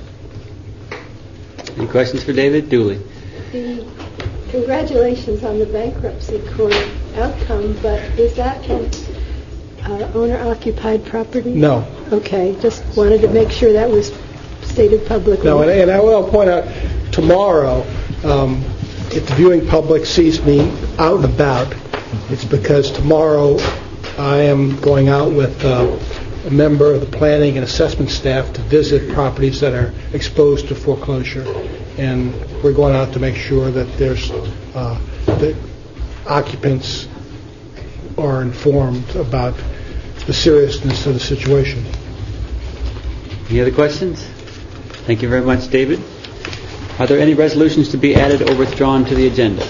Any questions for David? Dooley. Congratulations on the bankruptcy court outcome, but is that an owner-occupied property? No. Okay, just wanted to make sure that was stated publicly. No, and I will point out, tomorrow, if the viewing public sees me out and about, it's because tomorrow I am going out with a member of the planning and assessment staff to visit properties that are exposed to foreclosure, and we're going out to make sure that there's the occupants are informed about the seriousness of the situation. Any other questions? Thank you very much, David. Are there any resolutions to be added or withdrawn to the agenda?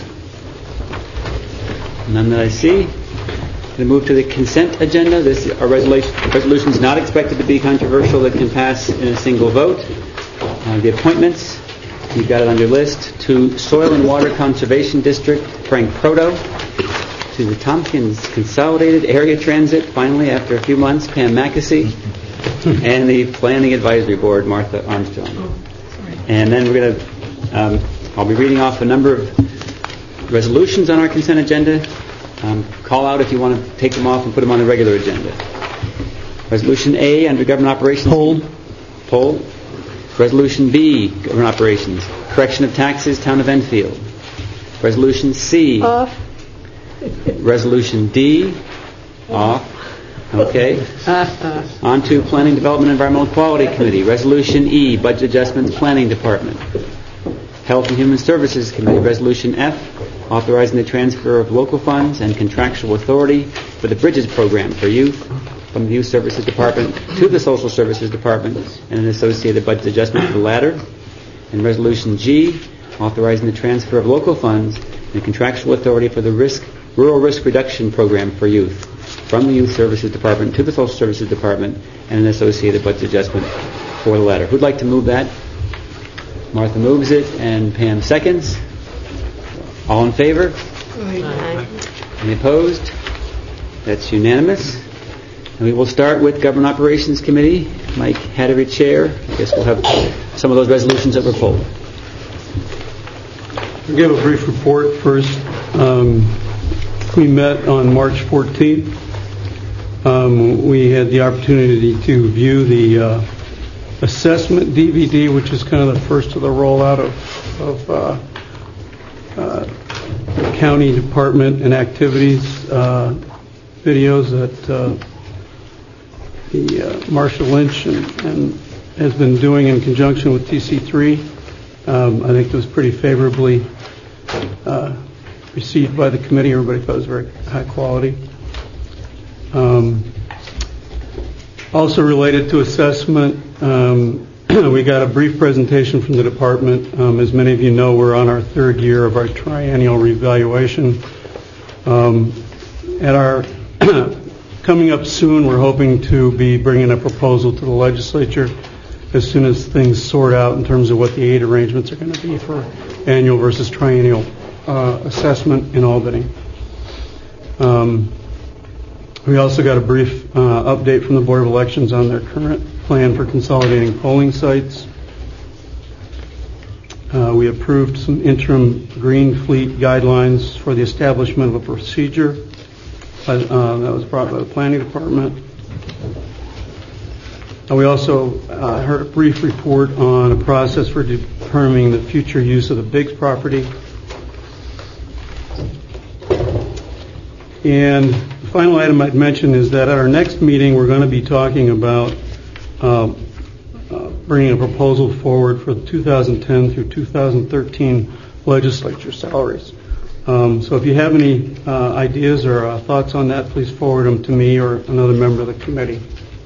None that I see. We move to the consent agenda. This are resolutions not expected to be controversial that can pass in a single vote. The appointments, you've got it on your list. To Soil and Water Conservation District, Frank Proto. To the Tompkins Consolidated Area Transit, finally after a few months, Pam Mackesy. And the Planning Advisory Board, Martha Armstrong. And then we're going to, I'll be reading off a number of resolutions on our consent agenda. Call out if you want to take them off and put them on the regular agenda. Resolution A, under Government Operations. Poll. Resolution B, Government Operations. Correction of taxes, Town of Enfield. Resolution C. Off. Resolution D. Off. Okay. On to Planning, Development, Environmental Quality Committee. Resolution E, Budget Adjustments, Planning Department. Health and Human Services Committee. Resolution F, authorizing the transfer of local funds and contractual authority for the Bridges Program for Youth from the Youth Services Department to the Social Services Department and an associated budget adjustment for the latter. And Resolution G, authorizing the transfer of local funds and contractual authority for the Rural Risk Reduction Program for Youth from the Youth Services Department to the Social Services Department and an associated budget adjustment for the latter. Who'd like to move that? Martha moves it and Pam seconds. All in favor? Aye. Any opposed? That's unanimous. And we will start with Government Operations Committee. Mike Hattery, Chair. I guess we'll have some of those resolutions that were pulled. I'll give a brief report first. We met on March 14th. We had the opportunity to view the assessment DVD, which is kind of the first of the rollout of county department and activities videos that the Marshall Lynch and has been doing in conjunction with TC3. I think it was pretty favorably received by the committee. Everybody thought it was very high quality. Also related to assessment, we got a brief presentation from the department. As many of you know, we're on our third year of our triennial revaluation. At our coming up soon, we're hoping to be bringing a proposal to the legislature as soon as things sort out in terms of what the aid arrangements are going to be for annual versus triennial assessment in Albany. We also got a brief update from the Board of Elections on their current plan for consolidating polling sites. We approved some interim green fleet guidelines for the establishment of a procedure that was brought by the Planning Department. We also heard a brief report on a process for determining the future use of the Biggs property. And the final item I'd mention is that at our next meeting, we're going to be talking about bringing a proposal forward for the 2010 through 2013 legislature salaries. So if you have any ideas or thoughts on that, please forward them to me or another member of the committee.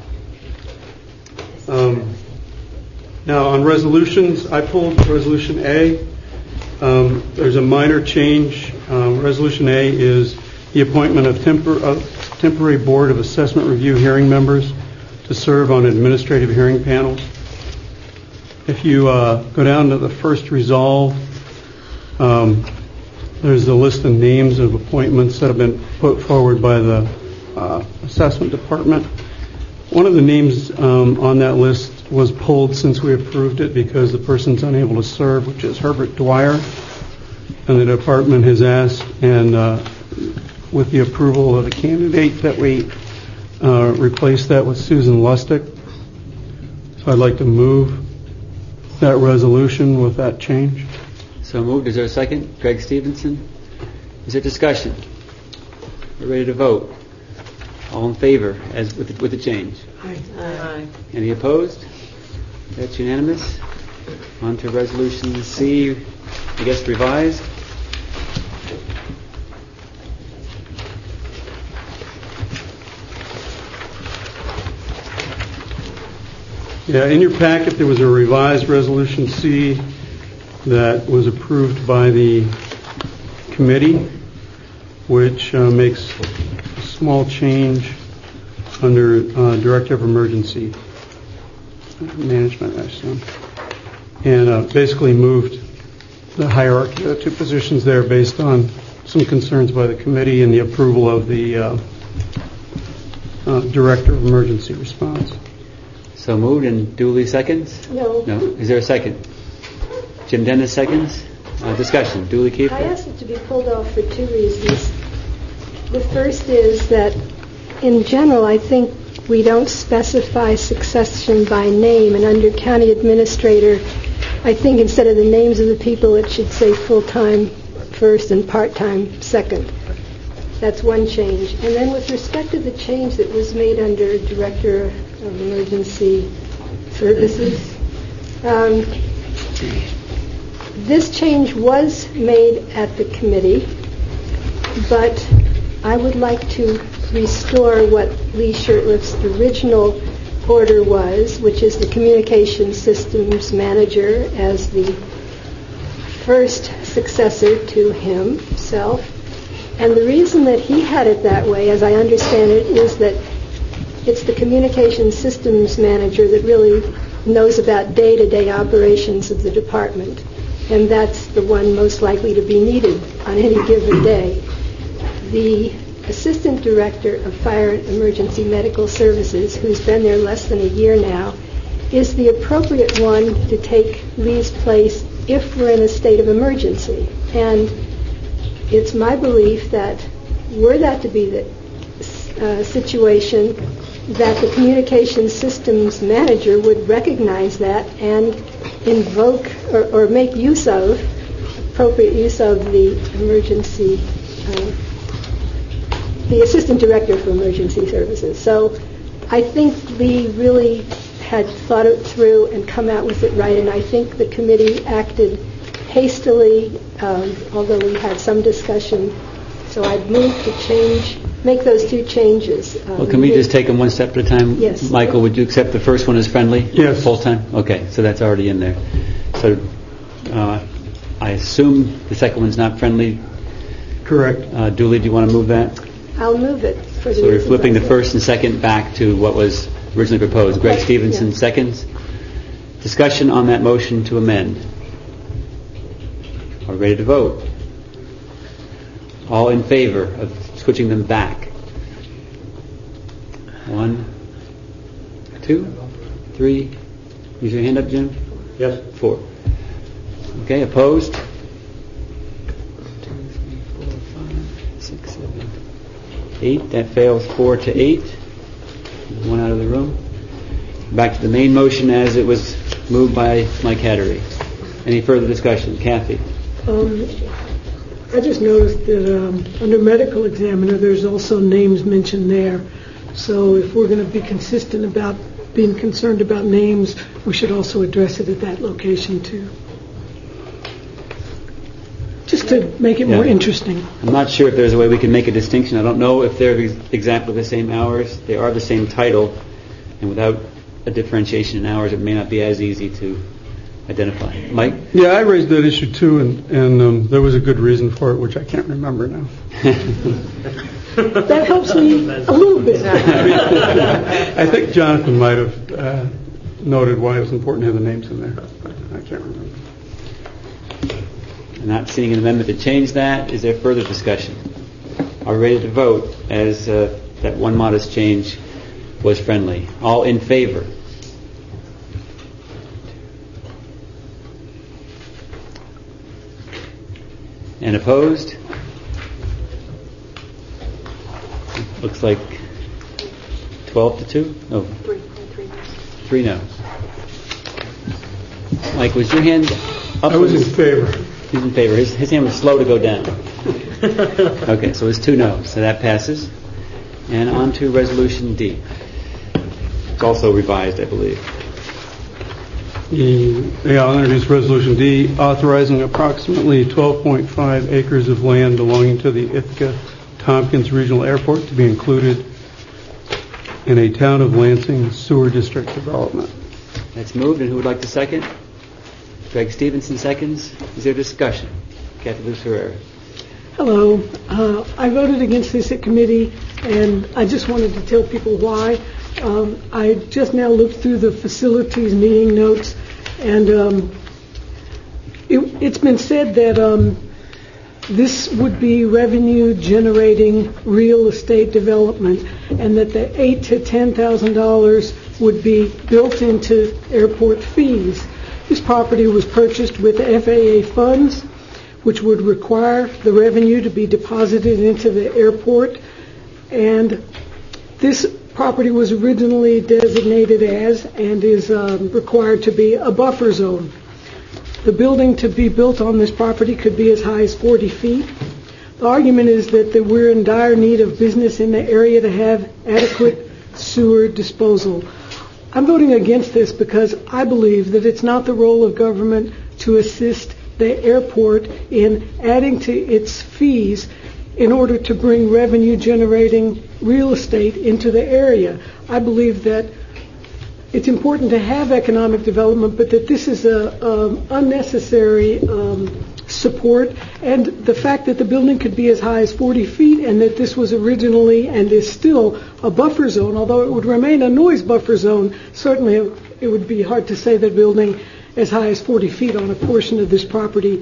Now on resolutions, I pulled Resolution A. There's a minor change. Resolution A is the appointment of temporary Board of Assessment Review hearing members to serve on administrative hearing panels. If you go down to the first resolve, there's a list of names of appointments that have been put forward by the Assessment Department. One of the names on that list was pulled since we approved it because the person's unable to serve, which is Herbert Dwyer. And the department has asked, and with the approval of the candidate, that we replace that with Susan Lustig. So I'd like to move that resolution with that change. So moved. Is there a second? Greg Stevenson. Is there discussion? We're ready to vote. All in favor as with the change? Aye. Any opposed? That's unanimous. On to Resolution C, I guess revised. Yeah, in your packet there was a revised Resolution C that was approved by the committee, which makes a small change under Director of Emergency Management, I assume, and basically moved the hierarchy of the two positions there based on some concerns by the committee and the approval of the Director of Emergency Response. So moved and duly seconds? No. No? Is there a second? Jim Dennis seconds. Discussion. Duly Kiefer. I asked it to be pulled off for two reasons. The first is that, in general, I think we don't specify succession by name, and under county administrator, I think instead of the names of the people, it should say full-time first and part-time second. That's one change. And then with respect to the change that was made under Director of Emergency Services, this change was made at the committee, but I would like to restore what Lee Shurtleff's original order was, which is the Communication Systems Manager as the first successor to himself. And the reason that he had it that way, as I understand it, is that it's the Communication Systems Manager that really knows about day-to-day operations of the department. And that's the one most likely to be needed on any given day. The Assistant Director of Fire and Emergency Medical Services, who's been there less than a year now, is the appropriate one to take Lee's place if we're in a state of emergency. And it's my belief that were that to be the situation, that the Communication Systems Manager would recognize that and invoke or make use of, appropriate use of the emergency, the Assistant Director for Emergency Services. So I think Lee really had thought it through and come out with it right, and I think the committee acted hastily, although we had some discussion. So I'd move to change make those two changes. Well, can we just take them one step at a time? Yes. Michael, would you accept the first one as friendly? Yes. Full time? Okay, so that's already in there. So I assume the second one's not friendly? Correct. Dooley, do you want to move that? I'll move it. For the So we're reasons flipping I the said. first and second back to what was originally proposed. Greg Okay, Stevenson, yeah. seconds. Discussion on that motion to amend. Are we ready to vote? All in favor of switching them back? 1, 2, 3. Use your hand up, Jim. Yes. 4. Okay, opposed? 2, 3, 4, 5, 6, 7, 8. That fails 4-8. One out of the room. Back to the main motion as it was moved by Mike Hattery. Any further discussion? Kathy? I just noticed that under medical examiner, there's also names mentioned there. So if we're going to be consistent about being concerned about names, we should also address it at that location too. Just to make it more interesting. I'm not sure if there's a way we can make a distinction. I don't know if they're exactly the same hours. They are the same title, and without a differentiation in hours, it may not be as easy to identify. Mike? Yeah, I raised that issue too, and there was a good reason for it, which I can't remember now. That helps me a little bit. I think Jonathan might have noted why it was important to have the names in there. I can't remember. I'm not seeing an amendment to change that. Is there further discussion? Are we ready to vote as that one modest change was friendly? All in favor? And opposed? Looks like 12-2? No. 3 no. Mike, was your hand up? I was in favor. He was in favor. His hand was slow to go down. Okay, so it's 2 no's. So that passes. And on to Resolution D. It's also revised, I believe. I'll introduce Resolution D, authorizing approximately 12.5 acres of land belonging to the Ithaca Tompkins Regional Airport to be included in a Town of Lansing sewer district development. That's moved, and who would like to second? Greg Stevenson seconds. Is there discussion? Kathy Luz Herrera. Hello. I voted against this at committee, and I just wanted to tell people why. I just now looked through the facilities meeting notes, and it's been said that this would be revenue-generating real estate development, and that the $8,000 to $10,000 would be built into airport fees. This property was purchased with FAA funds, which would require the revenue to be deposited into the airport, and this property was originally designated as and is required to be a buffer zone. The building to be built on this property could be as high as 40 feet. The argument is that we're in dire need of business in the area to have adequate sewer disposal. I'm voting against this because I believe that it's not the role of government to assist the airport in adding to its fees in order to bring revenue-generating real estate into the area. I believe that it's important to have economic development, but that this is a unnecessary support. And the fact that the building could be as high as 40 feet and that this was originally and is still a buffer zone, although it would remain a noise buffer zone, certainly it would be hard to say that building as high as 40 feet on a portion of this property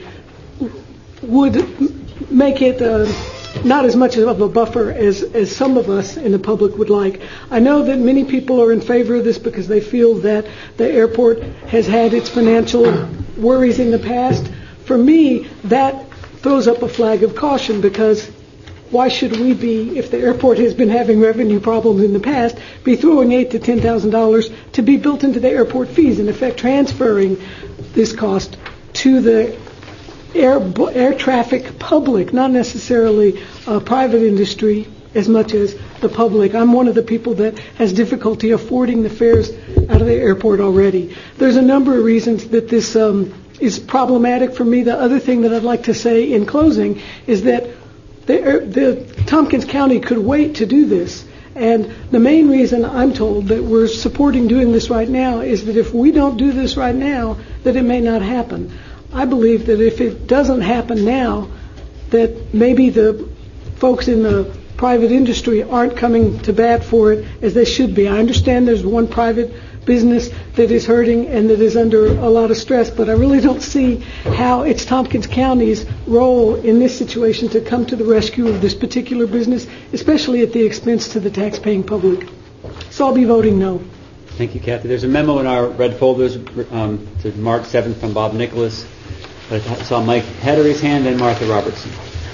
would make it not as much of a buffer as some of us in the public would like. I know that many people are in favor of this because they feel that the airport has had its financial worries in the past. For me, that throws up a flag of caution, because why should we be, if the airport has been having revenue problems in the past, be throwing $8,000 to $10,000 to be built into the airport fees, in effect transferring this cost to the air traffic public, not necessarily private industry as much as the public. I'm one of the people that has difficulty affording the fares out of the airport already. There's a number of reasons that this is problematic for me. The other thing that I'd like to say in closing is that the Tompkins County could wait to do this. And the main reason I'm told that we're supporting doing this right now is that if we don't do this right now, that it may not happen. I believe that if it doesn't happen now, that maybe the folks in the private industry aren't coming to bat for it as they should be. I understand there's one private business that is hurting and that is under a lot of stress, but I really don't see how it's Tompkins County's role in this situation to come to the rescue of this particular business, especially at the expense to the taxpaying public. So I'll be voting no. Thank you, Kathy. There's a memo in our red folders to March 7th from Bob Nicholas. I saw Mike Hattery's hand and Martha Robertson.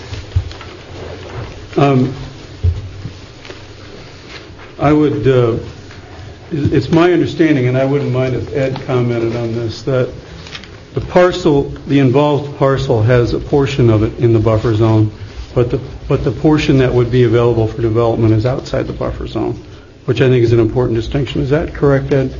I would... It's my understanding, and I wouldn't mind if Ed commented on this, that the involved parcel has a portion of it in the buffer zone, but the portion that would be available for development is outside the buffer zone, which I think is an important distinction. Is that correct, Ed?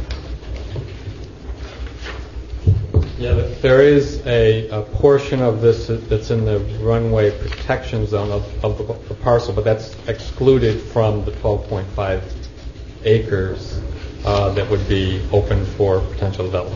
Yeah, there is a portion of this that's in the runway protection zone of the parcel, but that's excluded from the 12.5 acres that would be open for potential development.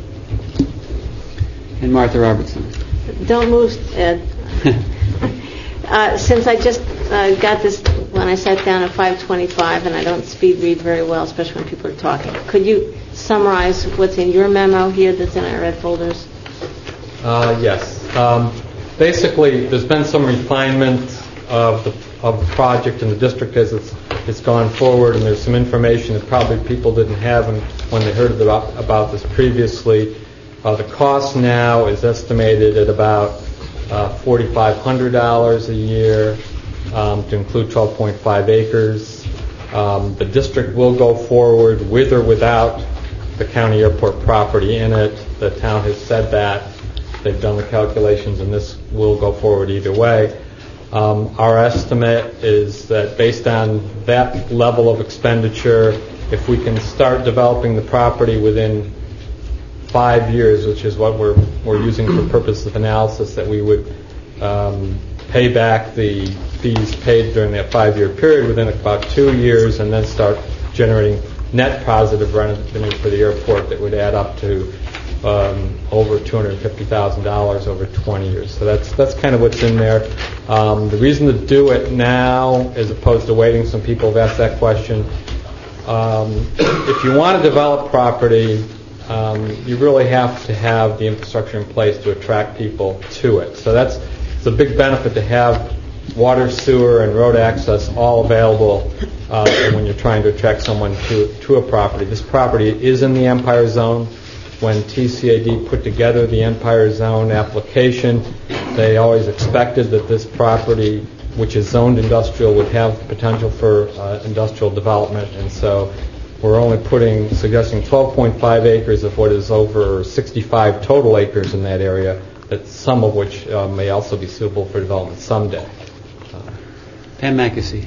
And Martha Robertson. Don't move, Ed. Since I just got this when I sat down at 5:25, and I don't speed read very well, especially when people are talking, could you summarize what's in your memo here that's in our red folders? Yes. Basically, there's been some refinement of the project in the district as it's gone forward, and there's some information that probably people didn't have when they heard about this previously. The cost now is estimated at about $4,500 a year to include 12.5 acres. The district will go forward with or without the county airport property in it. The town has said that. They've done the calculations, and this will go forward either way. Our estimate is that based on that level of expenditure, if we can start developing the property within 5 years, which is what we're using for purpose of analysis, that we would pay back the fees paid during that 5-year period within about 2 years, and then start generating net positive revenue for the airport that would add up to over $250,000 over 20 years. So that's kind of what's in there. The reason to do it now, as opposed to waiting, some people have asked that question. If you want to develop property, you really have to have the infrastructure in place to attract people to it. So it's a big benefit to have water, sewer, and road access all available when you're trying to attract someone to a property. This property is in the Empire Zone. When TCAD put together the Empire Zone application, they always expected that this property, which is zoned industrial, would have potential for industrial development, and so we're only suggesting 12.5 acres of what is over 65 total acres in that area, that some of which may also be suitable for development someday. Pam Mackesy.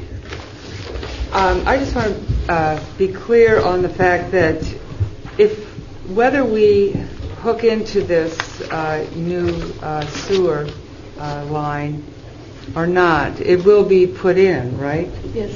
I just want to be clear on the fact that whether we hook into this new sewer line or not, it will be put in, right? Yes.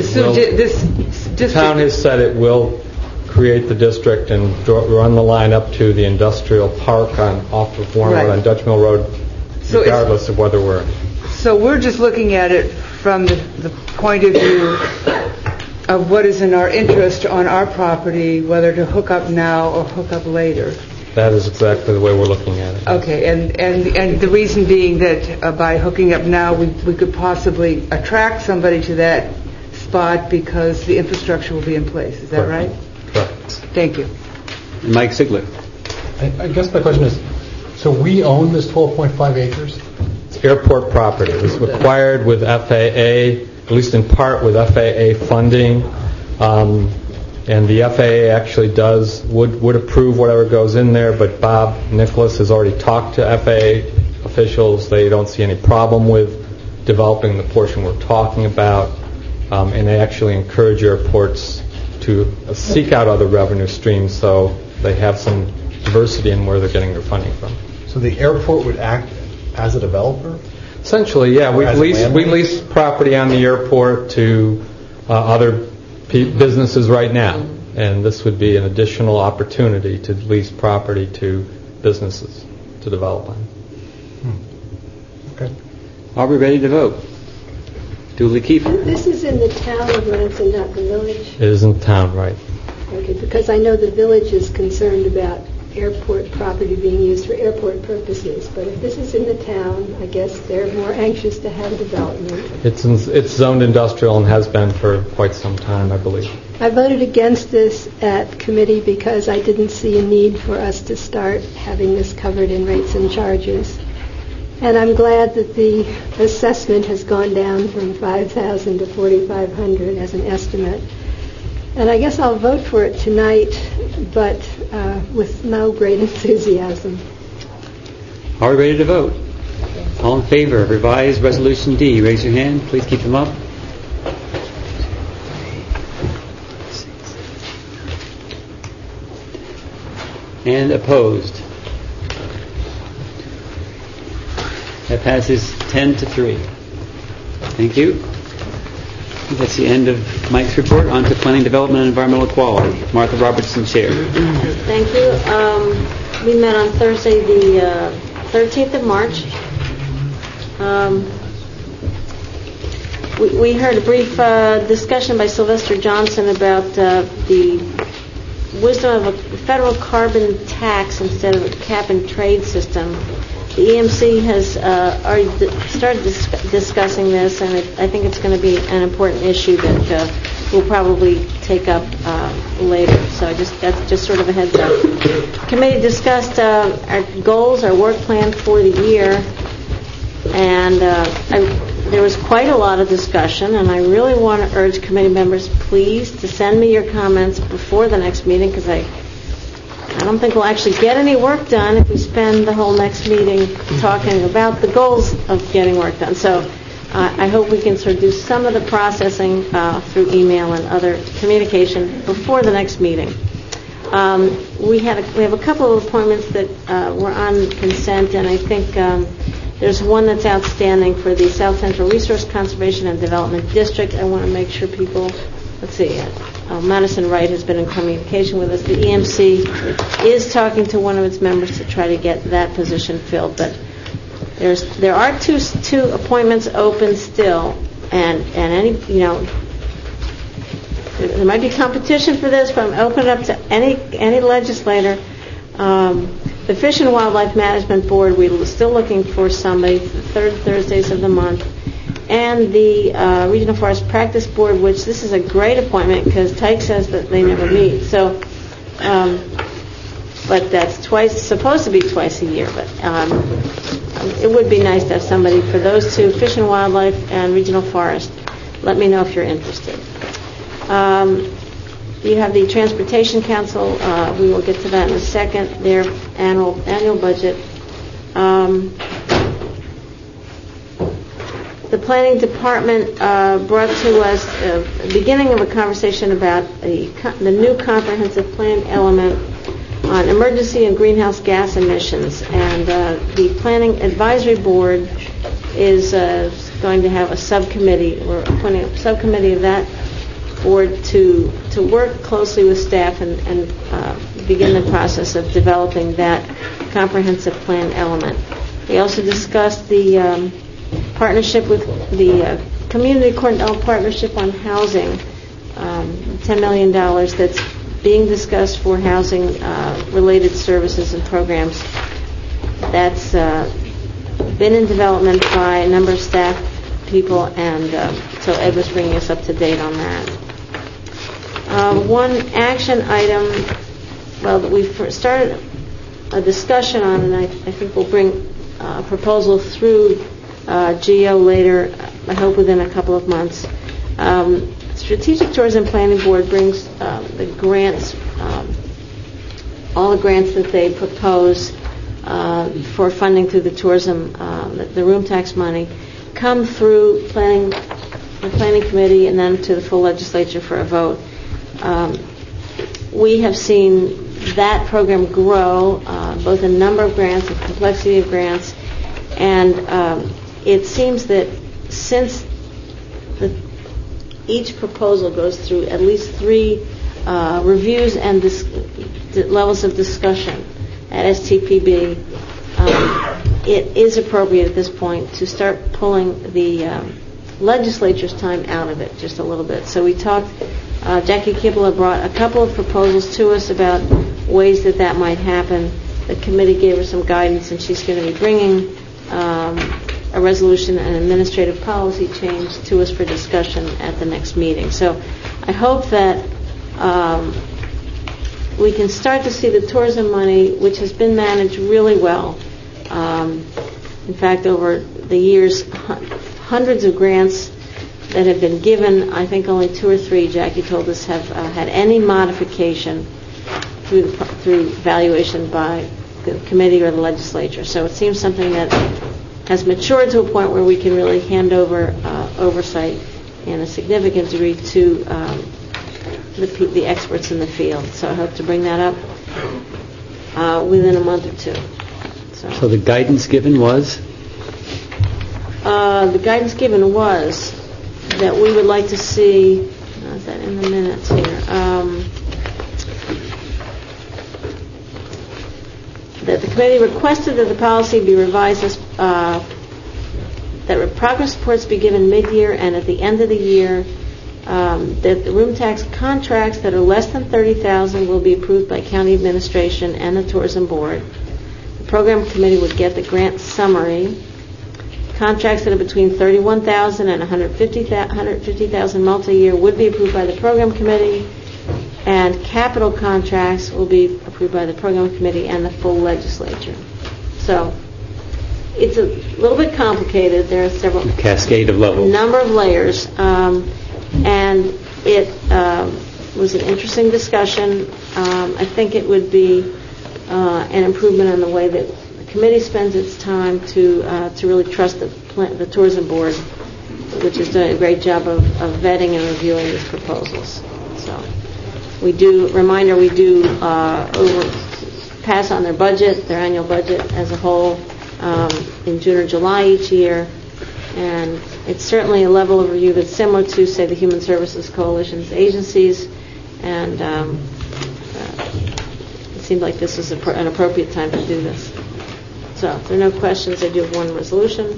The town has said it will create the district and run the line up to the industrial park off of Warren Road on Dutch Mill Road, regardless of whether we're... So we're just looking at it from the point of view of what is in our interest on our property, whether to hook up now or hook up later. That is exactly the way we're looking at it. Okay, and the reason being that by hooking up now, we could possibly attract somebody to that spot because the infrastructure will be in place. Is that right? Correct. Thank you. Mike Sigler. I guess my question is, so we own this 12.5 acres? It's airport property. It was acquired with FAA, at least in part with FAA funding, and the FAA actually would approve whatever goes in there, but Bob Nicholas has already talked to FAA officials. They don't see any problem with developing the portion we're talking about, and they actually encourage airports to seek out other revenue streams so they have some diversity in where they're getting their funding from. So the airport would act as a developer? Essentially, yeah. Or as a We landlord? lease property on the airport to other businesses right now, and this would be an additional opportunity to lease property to businesses to develop on. Okay. Are we ready to vote? Duly Kiefer. This is in the town of Lansing, not the village. It is in town, right? Okay, because I know the village is concerned about airport property being used for airport purposes, but if this is in the town, I guess they're more anxious to have development. It's zoned industrial and has been for quite some time, I believe. I voted against this at committee because I didn't see a need for us to start having this covered in rates and charges. And I'm glad that the assessment has gone down from $5,000 to $4,500 as an estimate. And I guess I'll vote for it tonight, but with no great enthusiasm. Are we ready to vote? All in favor of revised Resolution D, raise your hand. Please keep them up. And opposed? That passes 10-3. Thank you. That's the end of Mike's report. On to Planning, Development, and Environmental Quality. Martha Robertson, Chair. Thank you. We met on Thursday, the 13th of March. We heard a brief discussion by Sylvester Johnson about the wisdom of a federal carbon tax instead of a cap-and-trade system. The EMC has already started discussing this, and I think it's going to be an important issue that we'll probably take up later. So that's just sort of a heads up. Committee discussed our goals, our work plan for the year, and there was quite a lot of discussion, and I really want to urge committee members, please, to send me your comments before the next meeting, because I don't think we'll actually get any work done if we spend the whole next meeting talking about the goals of getting work done. So I hope we can sort of do some of the processing through email and other communication before the next meeting. We have a couple of appointments that were on consent, and I think there's one that's outstanding for the South Central Resource Conservation and Development District. I want to make sure people, let's see, Madison Wright has been in communication with us. The EMC is talking to one of its members to try to get that position filled, but there are two appointments open still, and any, there might be competition for this, but I'm opening up to any legislator. The Fish and Wildlife Management Board, we're still looking for somebody for the third Thursdays of the month. And the Regional Forest Practice Board, which this is a great appointment because Tyke says that they never meet. So, but that's supposed to be twice a year. But it would be nice to have somebody for those two, Fish and Wildlife and Regional Forest. Let me know if you're interested. You have the Transportation Council. We will get to that in a second. Their annual budget. The Planning Department brought to us the beginning of a conversation about the new comprehensive plan element on emergency and greenhouse gas emissions. And the Planning Advisory Board is going to have a subcommittee. We're appointing a subcommittee of that board to work closely with staff and begin the process of developing that comprehensive plan element. We also discussed the partnership with the Community Cornell Partnership on Housing, $10 million that's being discussed for housing related services and programs. That's been in development by a number of staff people, and so Ed was bringing us up to date on that. One action item, that we started a discussion on, and I think we'll bring a proposal through GEO later, I hope within a couple of months. Strategic Tourism Planning Board brings the grants, all the grants that they propose for funding through the tourism, the room tax money, come through the planning committee and then to the full legislature for a vote. We have seen that program grow, both in number of grants and complexity of grants, and it seems that since each proposal goes through at least 3 reviews and levels of discussion at STPB, it is appropriate at this point to start pulling the legislature's time out of it just a little bit. So we talked, Jackie Kibble brought a couple of proposals to us about ways that might happen. The committee gave her some guidance, and she's going to be bringing a resolution and administrative policy change to us for discussion at the next meeting. So I hope that we can start to see the tourism money, which has been managed really well. In fact, over the years, hundreds of grants that have been given. I think only 2 or 3, Jackie told us, have had any modification through valuation by the committee or the legislature. So it seems something that has matured to a point where we can really hand over oversight in a significant degree to the experts in the field. So I hope to bring that up within a month or 2. So the guidance given was? The guidance given was that we would like to see, is that in the minutes here, that the committee requested that the policy be revised as, that progress reports be given mid-year and at the end of the year, that the room tax contracts that are less than $30,000 will be approved by county administration and the tourism board. The program committee would get the grant summary. Contracts that are between $31,000 and $150,000 multi-year would be approved by the program committee, and capital contracts will be approved by the program committee and the full legislature. So it's a little bit complicated. There are several cascade of levels, number of layers, and it was an interesting discussion. I think it would be an improvement on the way that the committee spends its time to really trust the tourism board, which is doing a great job of vetting and reviewing these proposals. So we do pass on their budget, their annual budget as a whole, in June or July each year, and it's certainly a level of review that's similar to, say, the Human Services Coalition's agencies, and it seemed like this is an appropriate time to do this. So if there are no questions, I do have one resolution.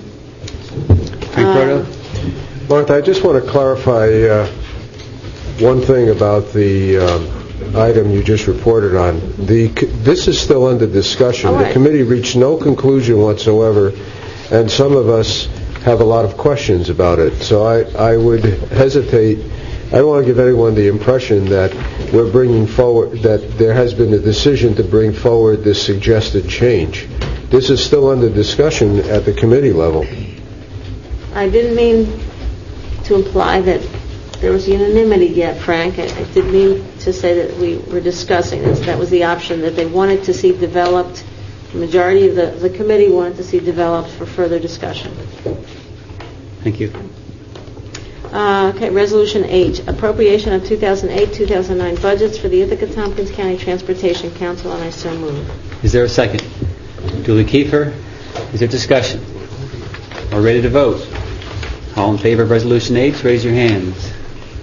Martha, I just want to clarify one thing about the item you just reported on. This is still under discussion. Right. The committee reached no conclusion whatsoever, and some of us have a lot of questions about it. So I would hesitate. I don't want to give anyone the impression that we're bringing forward, that there has been a decision to bring forward this suggested change. This is still under discussion at the committee level. I didn't mean to imply that there was unanimity yet, Frank. I did mean to say that we were discussing this. That was the option that they wanted to see developed. The majority of the committee wanted to see developed for further discussion. Thank you. Okay, Resolution H, appropriation of 2008-2009 budgets for the Ithaca-Tompkins County Transportation Council, and I so move. Is there a second? Julie Kiefer, is there discussion? Are ready to vote? All in favor of Resolution H, raise your hands.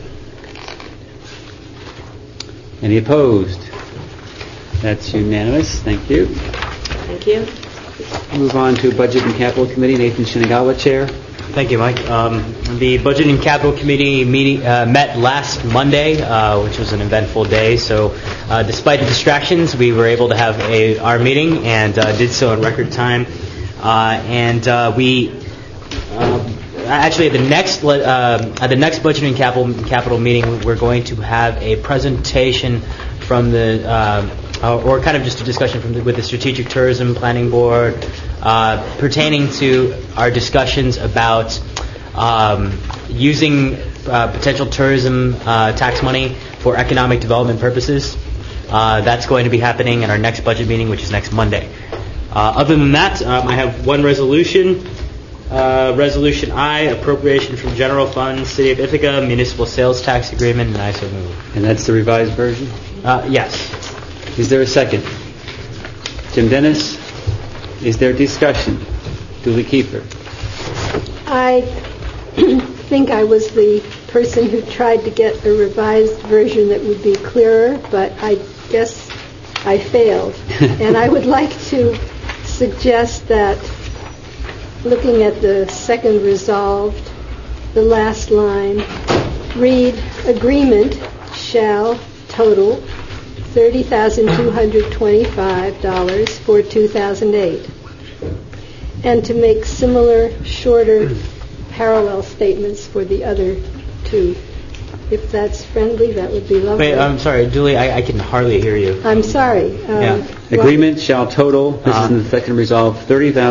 Any opposed? That's unanimous. Thank you. Thank you. Move on to Budget and Capital Committee. Nathan Shinagawa, Chair. Thank you, Mike. The Budget and Capital Committee met last Monday, which was an eventful day. So despite the distractions, we were able to have our meeting and did so in record time. We actually at the next Budget and Capital meeting, we're going to have a presentation from the or kind of just a discussion with the Strategic Tourism Planning Board pertaining to our discussions about using potential tourism tax money for economic development purposes. That's going to be happening in our next budget meeting, which is next Monday. Other than that, I have one resolution. Resolution I, appropriation from general fund, City of Ithaca, municipal sales tax agreement, and I so move. And that's the revised version? Yes. Is there a second? Jim Dennis, is there discussion? Julie Kiefer. I think I was the person who tried to get a revised version that would be clearer, but I guess I failed. And I would like to suggest that, looking at the second resolved, the last line, read, agreement shall total $30,225 for 2008. And to make similar, shorter, parallel statements for the other two. If that's friendly, that would be lovely. Wait, I'm sorry, Julie, I can hardly hear you. I'm sorry. Agreement shall total, this is in the second resolve,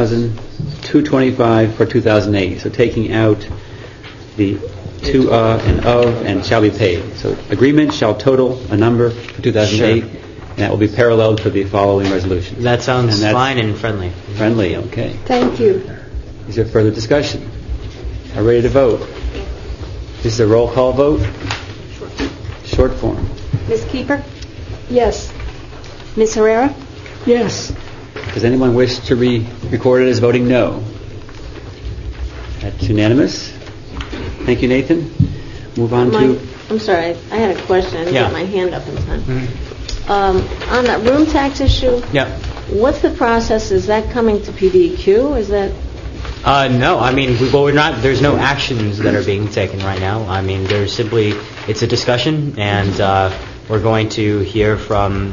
$30,225 for 2008. So taking out the to and of and shall be paid. So agreement shall total a number for 2008, and that will be paralleled to the following resolution. That sounds fine and friendly. Friendly, okay. Thank you. Is there further discussion? Are ready to vote? This is a roll call vote. Short form. Ms. Keeper? Yes. Ms. Herrera? Yes. Does anyone wish to be recorded as voting no? That's unanimous. Thank you, Nathan. Move on to... I'm sorry, I had a question. I didn't get my hand up in time. On that room tax issue, what's the process? Is that coming to PDQ? Is that... No, I mean, we're not. There's no actions that are being taken right now. I mean, there's simply it's a discussion, and we're going to hear from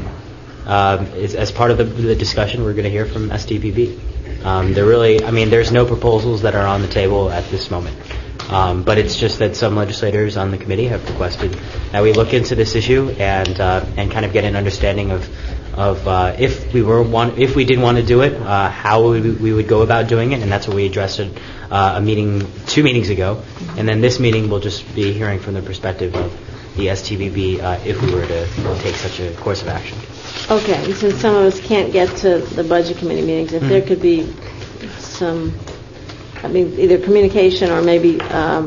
as part of the discussion. We're going to hear from STPB. There's no proposals that are on the table at this moment, but it's just that some legislators on the committee have requested that we look into this issue and kind of get an understanding of if we did want to do it, how we would go about doing it, and that's what we addressed at a meeting 2 meetings ago. And then this meeting will just be hearing from the perspective of the STVB if we were to take such a course of action. Okay, and since some of us can't get to the budget committee meetings, if there could be some, either communication or maybe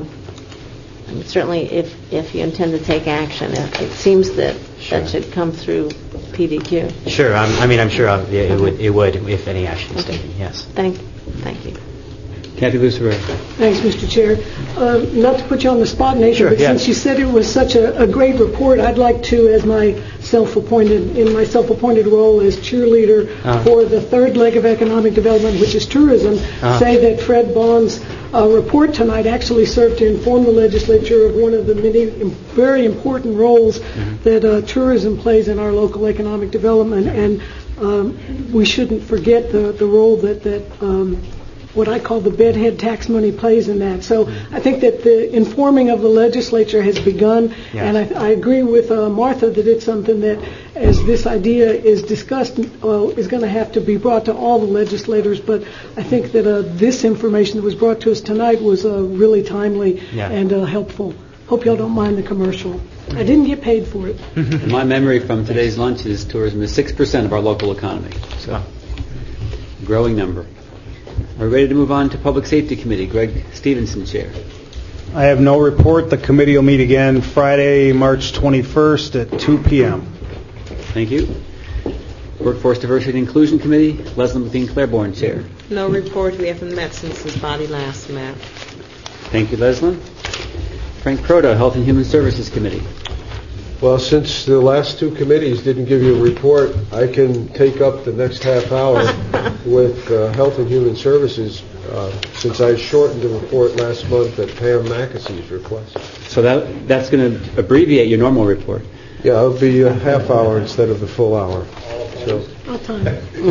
certainly if you intend to take action, it seems that that should come through PDQ. Sure. I'm sure it would if any action is taken. Yes. Thank you. Kathy Lucerer. Thanks, Mr. Chair. Not to put you on the spot, Nathan, but since you said it was such a great report, I'd like to, as in my self-appointed role as cheerleader for the third leg of economic development, which is tourism, say that Fred Bond's report tonight actually served to inform the legislature of one of the many very important roles that tourism plays in our local economic development, and we shouldn't forget the role that what I call the bedhead tax money plays in that. So I think that the informing of the legislature has begun, and I agree with Martha that it's something that, as this idea is discussed, is going to have to be brought to all the legislators. But I think that this information that was brought to us tonight was really timely and helpful. Hope y'all don't mind the commercial. I didn't get paid for it. My memory from today's lunch is tourism is 6% of our local economy. So, growing number. Are we ready to move on to Public Safety Committee? Greg Stevenson, Chair. I have no report. The committee will meet again Friday, March 21st at 2 p.m. Thank you. Workforce Diversity and Inclusion Committee, Leslie McLean-Claiborne, Chair. No report. We haven't met since his body last met. Thank you, Leslie. Frank Croto, Health and Human Services Committee. Well, since the last two committees didn't give you a report, I can take up the next half hour with Health and Human Services, since I shortened the report last month at Pam McAsee's request. So that's going to abbreviate your normal report. Yeah, it'll be a half hour instead of the full hour. So. I'll time.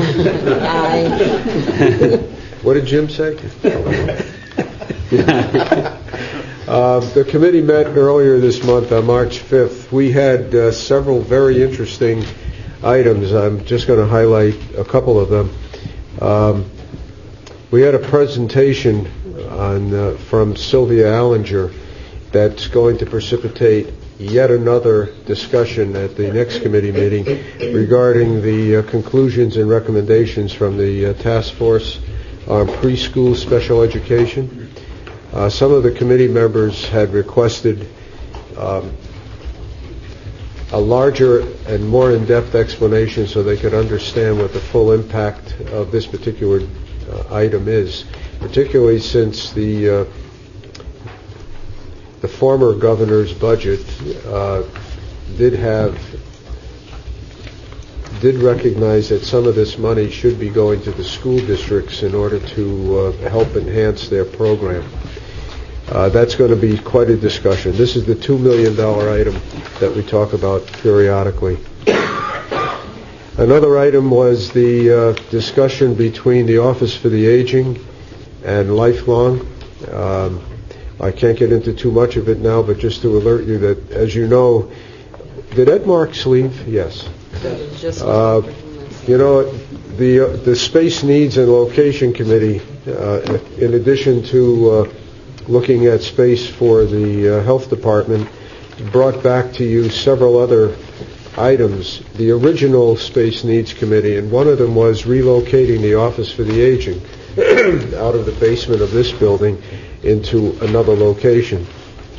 What did Jim say? The committee met earlier this month on March 5th. We had several very interesting items. I'm just going to highlight a couple of them. We had a presentation from Sylvia Allinger that's going to precipitate yet another discussion at the next committee meeting regarding the conclusions and recommendations from the task force on preschool special education. Some of the committee members had requested a larger and more in-depth explanation so they could understand what the full impact of this particular item is, particularly since the former governor's budget did recognize that some of this money should be going to the school districts in order to help enhance their program. That's going to be quite a discussion. This is the $2 million item that we talk about periodically. Another item was the discussion between the Office for the Aging and Lifelong. I can't get into too much of it now, but just to alert you that, as you know, did Ed Marks leave? Yes. The Space Needs and Location Committee, in addition to looking at space for the Health Department, brought back to you several other items. The original Space Needs Committee, and one of them was relocating the Office for the Aging out of the basement of this building into another location.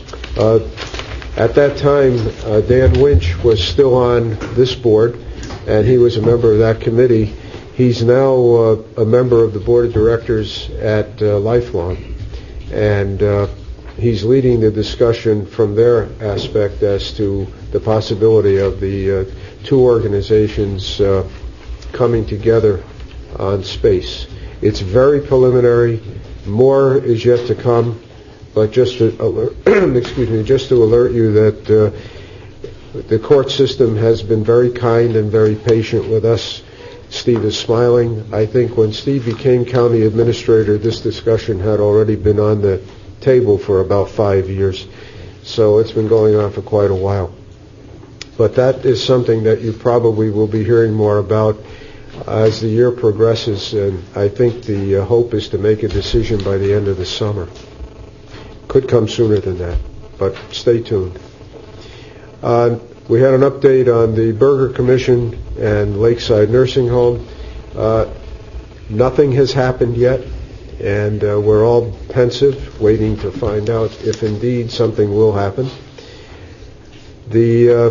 At that time, Dan Winch was still on this board, and he was a member of that committee. He's now a member of the board of directors at Lifelong, and he's leading the discussion from their aspect as to the possibility of the two organizations coming together on space. It's very preliminary. More is yet to come. But just to alert, just to alert you that the court system has been very kind and very patient with us. Steve is smiling. I think when Steve became county administrator, this discussion had already been on the table for about 5 years. So it's been going on for quite a while. But that is something that you probably will be hearing more about as the year progresses. And I think the hope is to make a decision by the end of the summer. Could come sooner than that, but stay tuned. We had an update on the Berger Commission and Lakeside Nursing Home. Nothing has happened yet, and we're all pensive, waiting to find out if indeed something will happen. The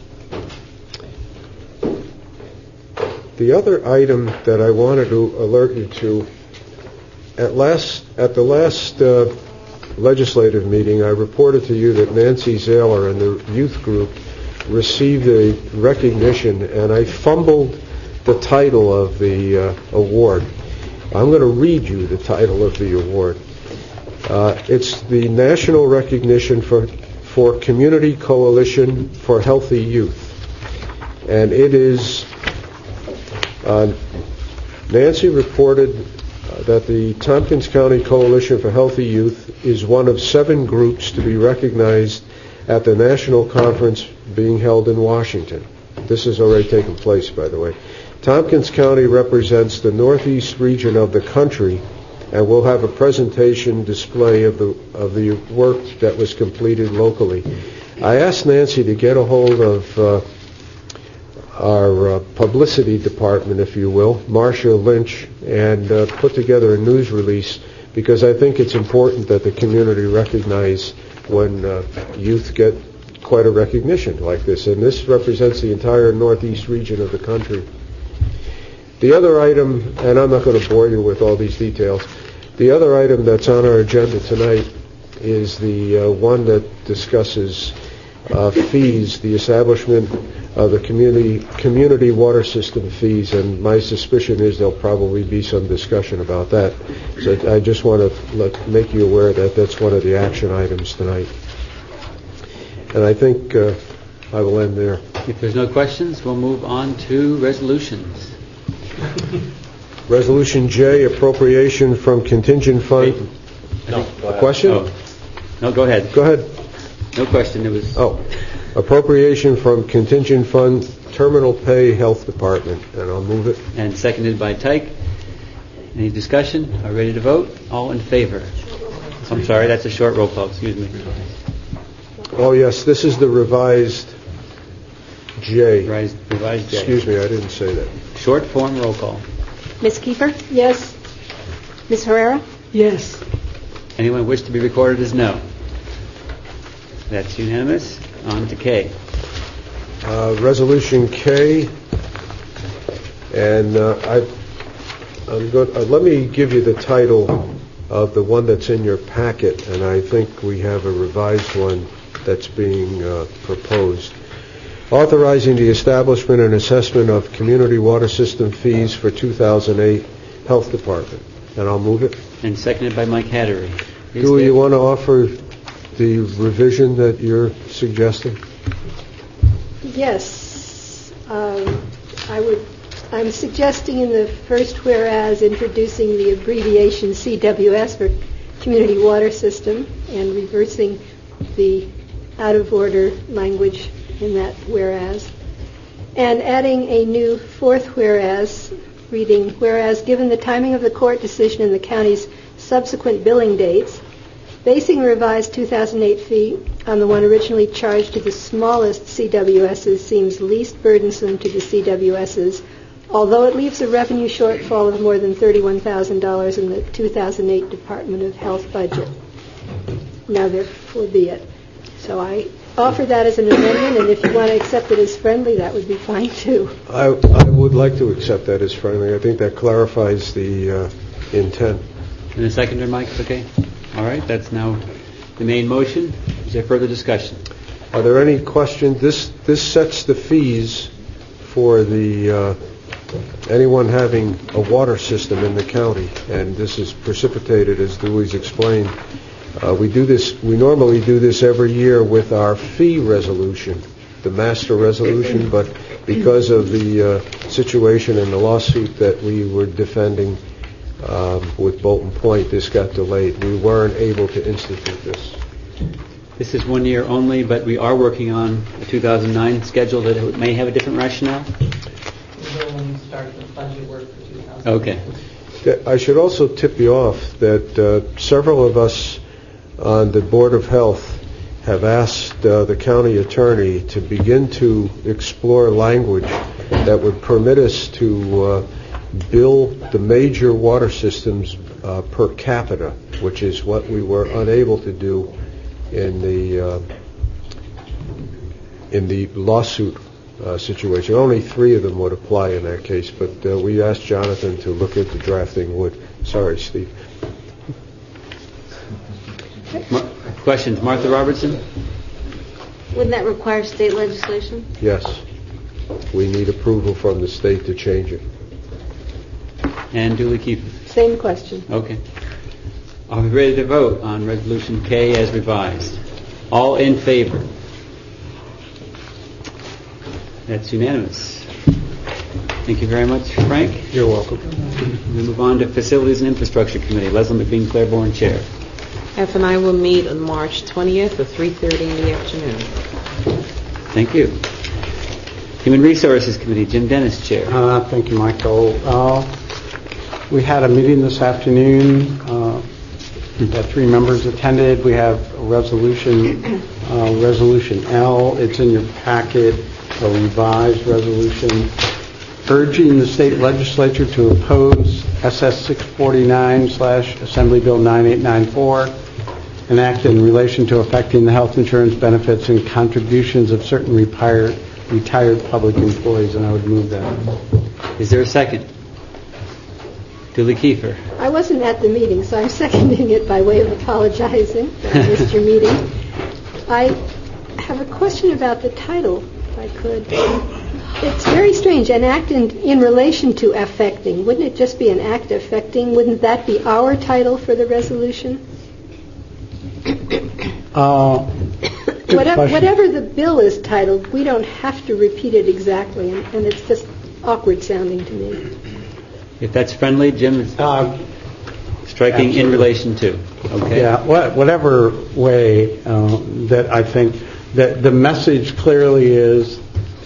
other item that I wanted to alert you to, at the last legislative meeting, I reported to you that Nancy Zahler and the youth group received a recognition, and I fumbled the title of the award. I'm going to read you the title of the award. It's the National Recognition for Community Coalition for Healthy Youth. And it is, Nancy reported that the Tompkins County Coalition for Healthy Youth is one of 7 groups to be recognized at the national conference being held in Washington. This has already taken place, by the way. Tompkins County represents the northeast region of the country, and will have a presentation display of the work that was completed locally. I asked Nancy to get a hold of our publicity department, if you will, Marcia Lynch, and put together a news release, because I think it's important that the community recognize when youth get quite a recognition like this. And this represents the entire northeast region of the country. The other item, and I'm not going to bore you with all these details, the other item that's on our agenda tonight is the one that discusses fees, the establishment of the community water system fees, and my suspicion is there'll probably be some discussion about that. So I just want to make you aware that that's one of the action items tonight. And I think I will end there. If there's no questions, we'll move on to resolutions. Resolution J, appropriation from contingent fund. No. Question? Oh. No, go ahead. Go ahead. No question. It was. Oh. Appropriation from contingent fund, terminal pay, health department. And I'll move it. And seconded by Tyke. Any discussion? Are we ready to vote? All in favor? I'm sorry, that's a short roll call. Excuse me. Oh, yes, this is the revised J. Revised J. Excuse me, I didn't say that. Short form roll call. Ms. Kiefer? Yes. Ms. Herrera? Yes. Anyone wish to be recorded as no? That's unanimous. On to K. Resolution K, and Let me give you the title of the one that's in your packet, and I think we have a revised one that's being proposed. Authorizing the establishment and assessment of community water system fees for 2008 Health Department. And I'll move it. And seconded by Mike Hattery. Do you want to offer the revision that you're suggesting? Yes. I'm suggesting in the first whereas introducing the abbreviation CWS for Community Water System and reversing the out-of-order language in that whereas, and adding a new fourth whereas, reading, whereas given the timing of the court decision and the county's subsequent billing dates, basing a revised 2008 fee on the one originally charged to the smallest CWSs seems least burdensome to the CWSs, although it leaves a revenue shortfall of more than $31,000 in the 2008 Department of Health budget. Now therefore be it. So I offer that as an amendment, and if you want to accept it as friendly, that would be fine too. I would like to accept that as friendly. I think that clarifies the intent. And a seconder, Mike, okay? All right, that's now the main motion. Is there further discussion? Are there any questions? This sets the fees for the anyone having a water system in the county, and this is precipitated, as Dewey's explained. We normally do this every year with our fee resolution, the master resolution, but because of the situation and the lawsuit that we were defending with Bolton Point, this got delayed. We weren't able to institute this. This is 1 year only, but we are working on a 2009 schedule that may have a different rationale. When you start the budget work for 2009. Okay. I should also tip you off that several of us on the Board of Health have asked the county attorney to begin to explore language that would permit us to bill the major water systems per capita, which is what we were unable to do in the lawsuit situation. Only 3 of them would apply in that case, but we asked Jonathan to look into drafting wood. Sorry, Steve. Questions? Martha Robertson? Wouldn't that require state legislation? Yes. We need approval from the state to change it. And Julie Kiefer? Same question. Okay. Are we ready to vote on Resolution K as revised? All in favor? That's unanimous. Thank you very much, Frank. You're welcome. We move on to Facilities and Infrastructure Committee. Leslie McBean Claiborne, Chair. F&I will meet on March 20th at 3:30 in the afternoon. Thank you. Human Resources Committee, Jim Dennis, Chair. Thank you, Michael. We had a meeting this afternoon. We had 3 members attended. We have a resolution L. It's in your packet, a revised resolution urging the state legislature to oppose SS 649/Assembly Bill 9894, an act in relation to affecting the health insurance benefits and contributions of certain retired public employees, and I would move that. Is there a second? Julie Kiefer. I wasn't at the meeting, so I'm seconding it by way of apologizing that I missed your meeting. I have a question about the title, if I could. It's very strange, an act in relation to affecting. Wouldn't it just be an act affecting? Wouldn't that be our title for the resolution? Whatever the bill is titled, we don't have to repeat it exactly, and it's just awkward sounding to me. If that's friendly, Jim, is striking absolutely. In relation to. Okay. Yeah, whatever way that I think that the message clearly is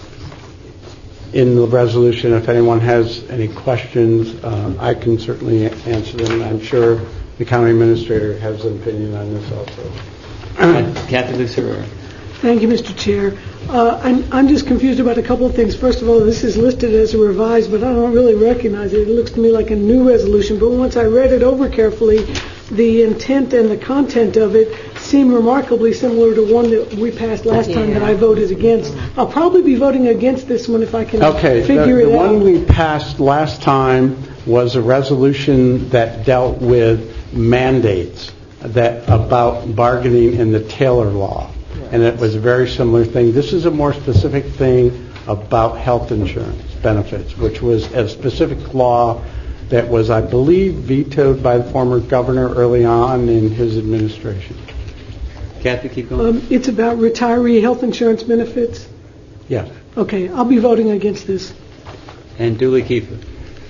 in the resolution. If anyone has any questions, I can certainly answer them. I'm sure the county administrator has an opinion on this also. Kathy Lucero. Thank you, Mr. Chair. I'm just confused about a couple of things. First of all, this is listed as a revised, but I don't really recognize it. It looks to me like a new resolution, but once I read it over carefully, the intent and the content of it seem remarkably similar to one that we passed last time that I voted against. I'll probably be voting against this one if I can figure it out. The one we passed last time was a resolution that dealt with mandates about bargaining in the Taylor law. And it was a very similar thing. This is a more specific thing about health insurance benefits, which was a specific law that was, I believe, vetoed by the former governor early on in his administration. Kathy, keep going. It's about retiree health insurance benefits? Yes. Okay, I'll be voting against this. And Dooley Kiefer.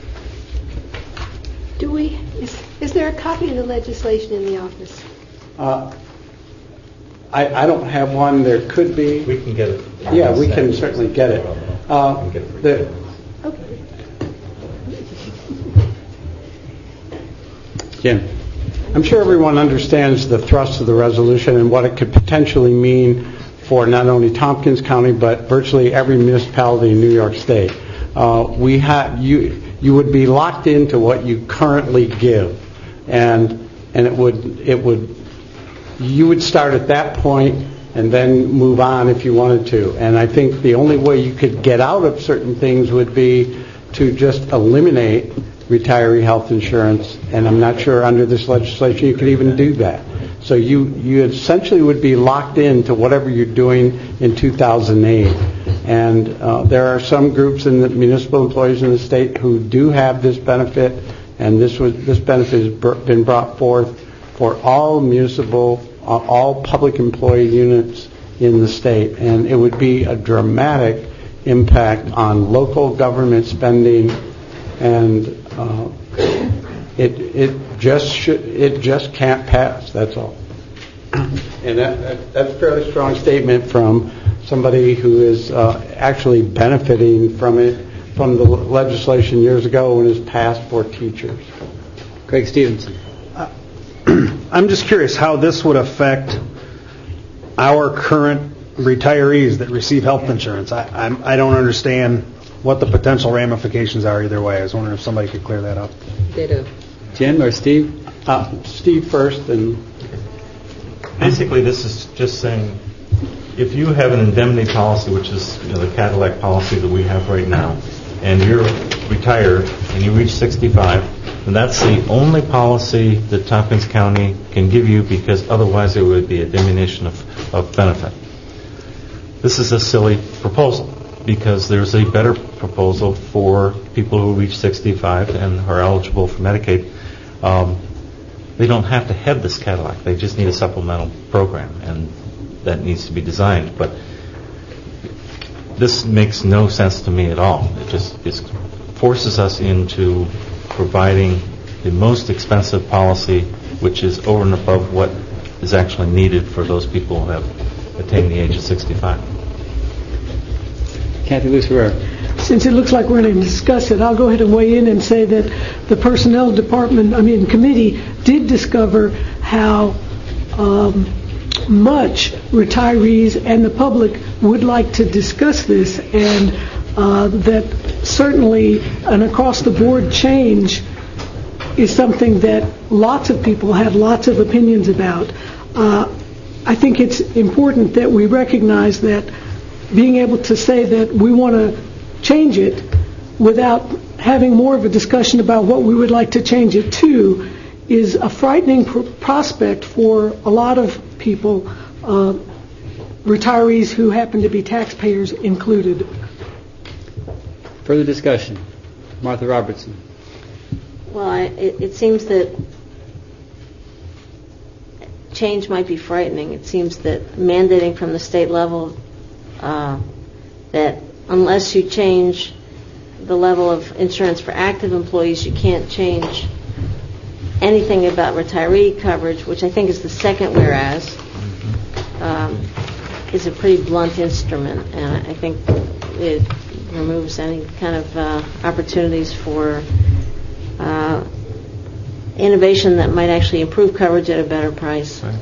Is there a copy of the legislation in the office? I don't have one. There could be. We can get it. Yeah, we can certainly get it. Jim. I'm sure everyone understands the thrust of the resolution and what it could potentially mean for not only Tompkins County but virtually every municipality in New York State. You would be locked into what you currently give, and you would start at that point and then move on if you wanted to. And I think the only way you could get out of certain things would be to just eliminate retiree health insurance, and I'm not sure under this legislation you could even do that. So you essentially would be locked into whatever you're doing in 2008. And there are some groups in the municipal employees in the state who do have this benefit, and this benefit has been brought forth for all all public employee units in the state, and it would be a dramatic impact on local government spending, and it just can't pass. That's all. And that's a fairly strong statement from somebody who is actually benefiting from the legislation years ago when it was passed for teachers. Craig Stevenson. I'm just curious how this would affect our current retirees that receive health insurance. I don't understand what the potential ramifications are either way. I was wondering if somebody could clear that up. Jim or Steve? Steve first. And basically, this is just saying, if you have an indemnity policy, which is the Cadillac policy that we have right now, and you're retired and you reach 65, then that's the only policy that Tompkins County can give you, because otherwise there would be a diminution of benefit. This is a silly proposal, because there's a better proposal for people who reach 65 and are eligible for Medicaid. They don't have to have this Cadillac. They just need a supplemental program, and that needs to be designed. But this makes no sense to me at all. It just forces us into providing the most expensive policy, which is over and above what is actually needed for those people who have attained the age of 65. Kathy Luce-Ferrer. Since it looks like we're going to discuss it, I'll go ahead and weigh in and say that the Personnel Committee did discover how much retirees and the public would like to discuss this, and that certainly an across-the-board change is something that lots of people have lots of opinions about. I think it's important that we recognize that being able to say that we want to change it without having more of a discussion about what we would like to change it to is a frightening prospect for a lot of people, retirees who happen to be taxpayers included. Further discussion. Martha Robertson. Well, it seems that change might be frightening. It seems that mandating from the state level that unless you change the level of insurance for active employees, you can't change anything about retiree coverage, which I think is the second whereas, is a pretty blunt instrument, and I think it removes any kind of opportunities for innovation that might actually improve coverage at a better price. Right.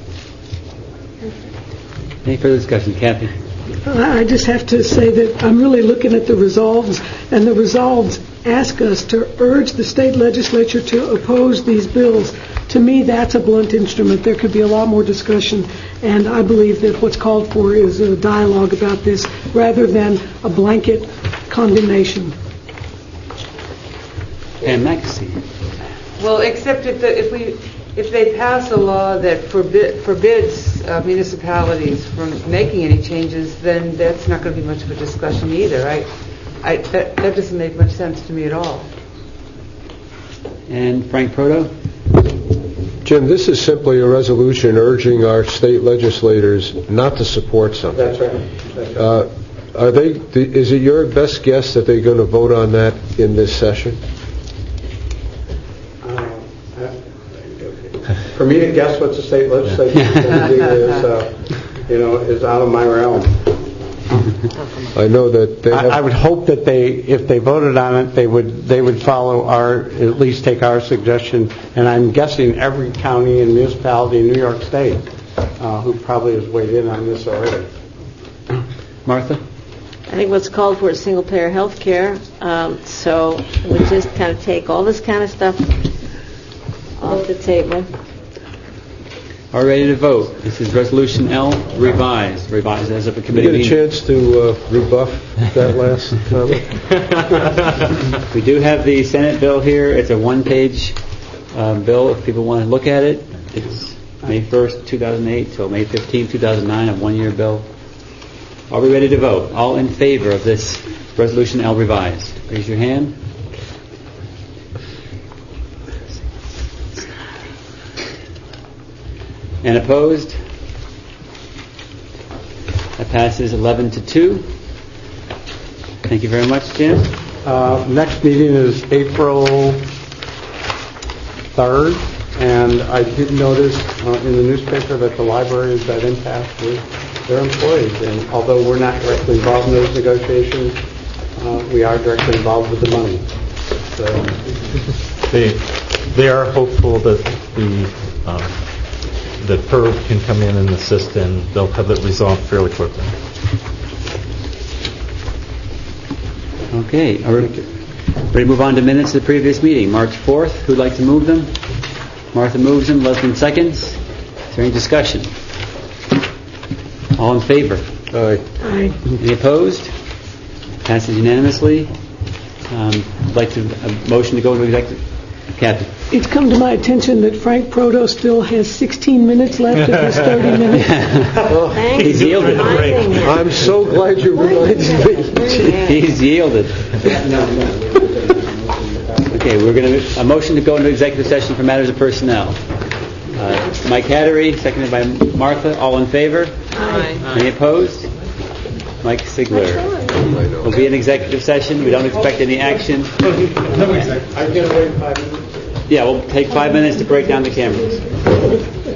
Any further discussion? Kathy? I just have to say that I'm really looking at the resolves, and the resolves ask us to urge the state legislature to oppose these bills To me, that's a blunt instrument. There could be a lot more discussion, and I believe that what's called for is a dialogue about this rather than a blanket condemnation. And Maxine. Well, except if they pass a law that forbids municipalities from making any changes, then that's not going to be much of a discussion either. That doesn't make much sense to me at all. And Frank Proto? Jim, this is simply a resolution urging our state legislators not to support something. That's right. Is it your best guess that they're going to vote on that in this session? For me to guess what the state legislature is going to do is out of my realm. I know that they have... I would hope that if they voted on it, they would follow at least take our suggestion. And I'm guessing every county and municipality in New York State who probably has weighed in on this already. Martha? I think what's called for is single-payer health care. So we just kind of take all this kind of stuff off the table. Are we ready to vote? This is Resolution L, revised as of a committee Did you get a meeting. chance to rebuff that last comment? We do have the Senate bill here. It's a one-page bill. If people want to look at it, it's May 1st, 2008 till May 15th, 2009, a one-year bill. Are we ready to vote? All in favor of this Resolution L revised? Raise your hand. And opposed? That passes 11-2. Thank you very much, Jim. Next meeting is April 3rd, and I did notice in the newspaper that the library is at impasse with their employees. And although we're not directly involved in those negotiations, we are directly involved with the money. So They are hopeful that the PERB can come in and assist, and they'll have it resolved fairly quickly. Okay. Are we ready to move on to minutes of the previous meeting? March 4th. Who'd like to move them? Martha moves them. Leslie seconds. Is there any discussion? All in favor? Aye. Aye. Any opposed? Passes unanimously. I'd like to a motion to go into executive. Kathy. It's come to my attention that Frank Proto still has 16 minutes left of his 30 minutes. He's yielded. I'm so glad you reminded me. He's yielded. Okay, we're going to a motion to go into executive session for matters of personnel. Mike Hattery, seconded by Martha. All in favor? Aye. Any opposed? Mike Sigler. We'll be in executive session. We don't expect any action. I'm going to wait 5 minutes. Yeah, we'll take 5 minutes to break down the cameras.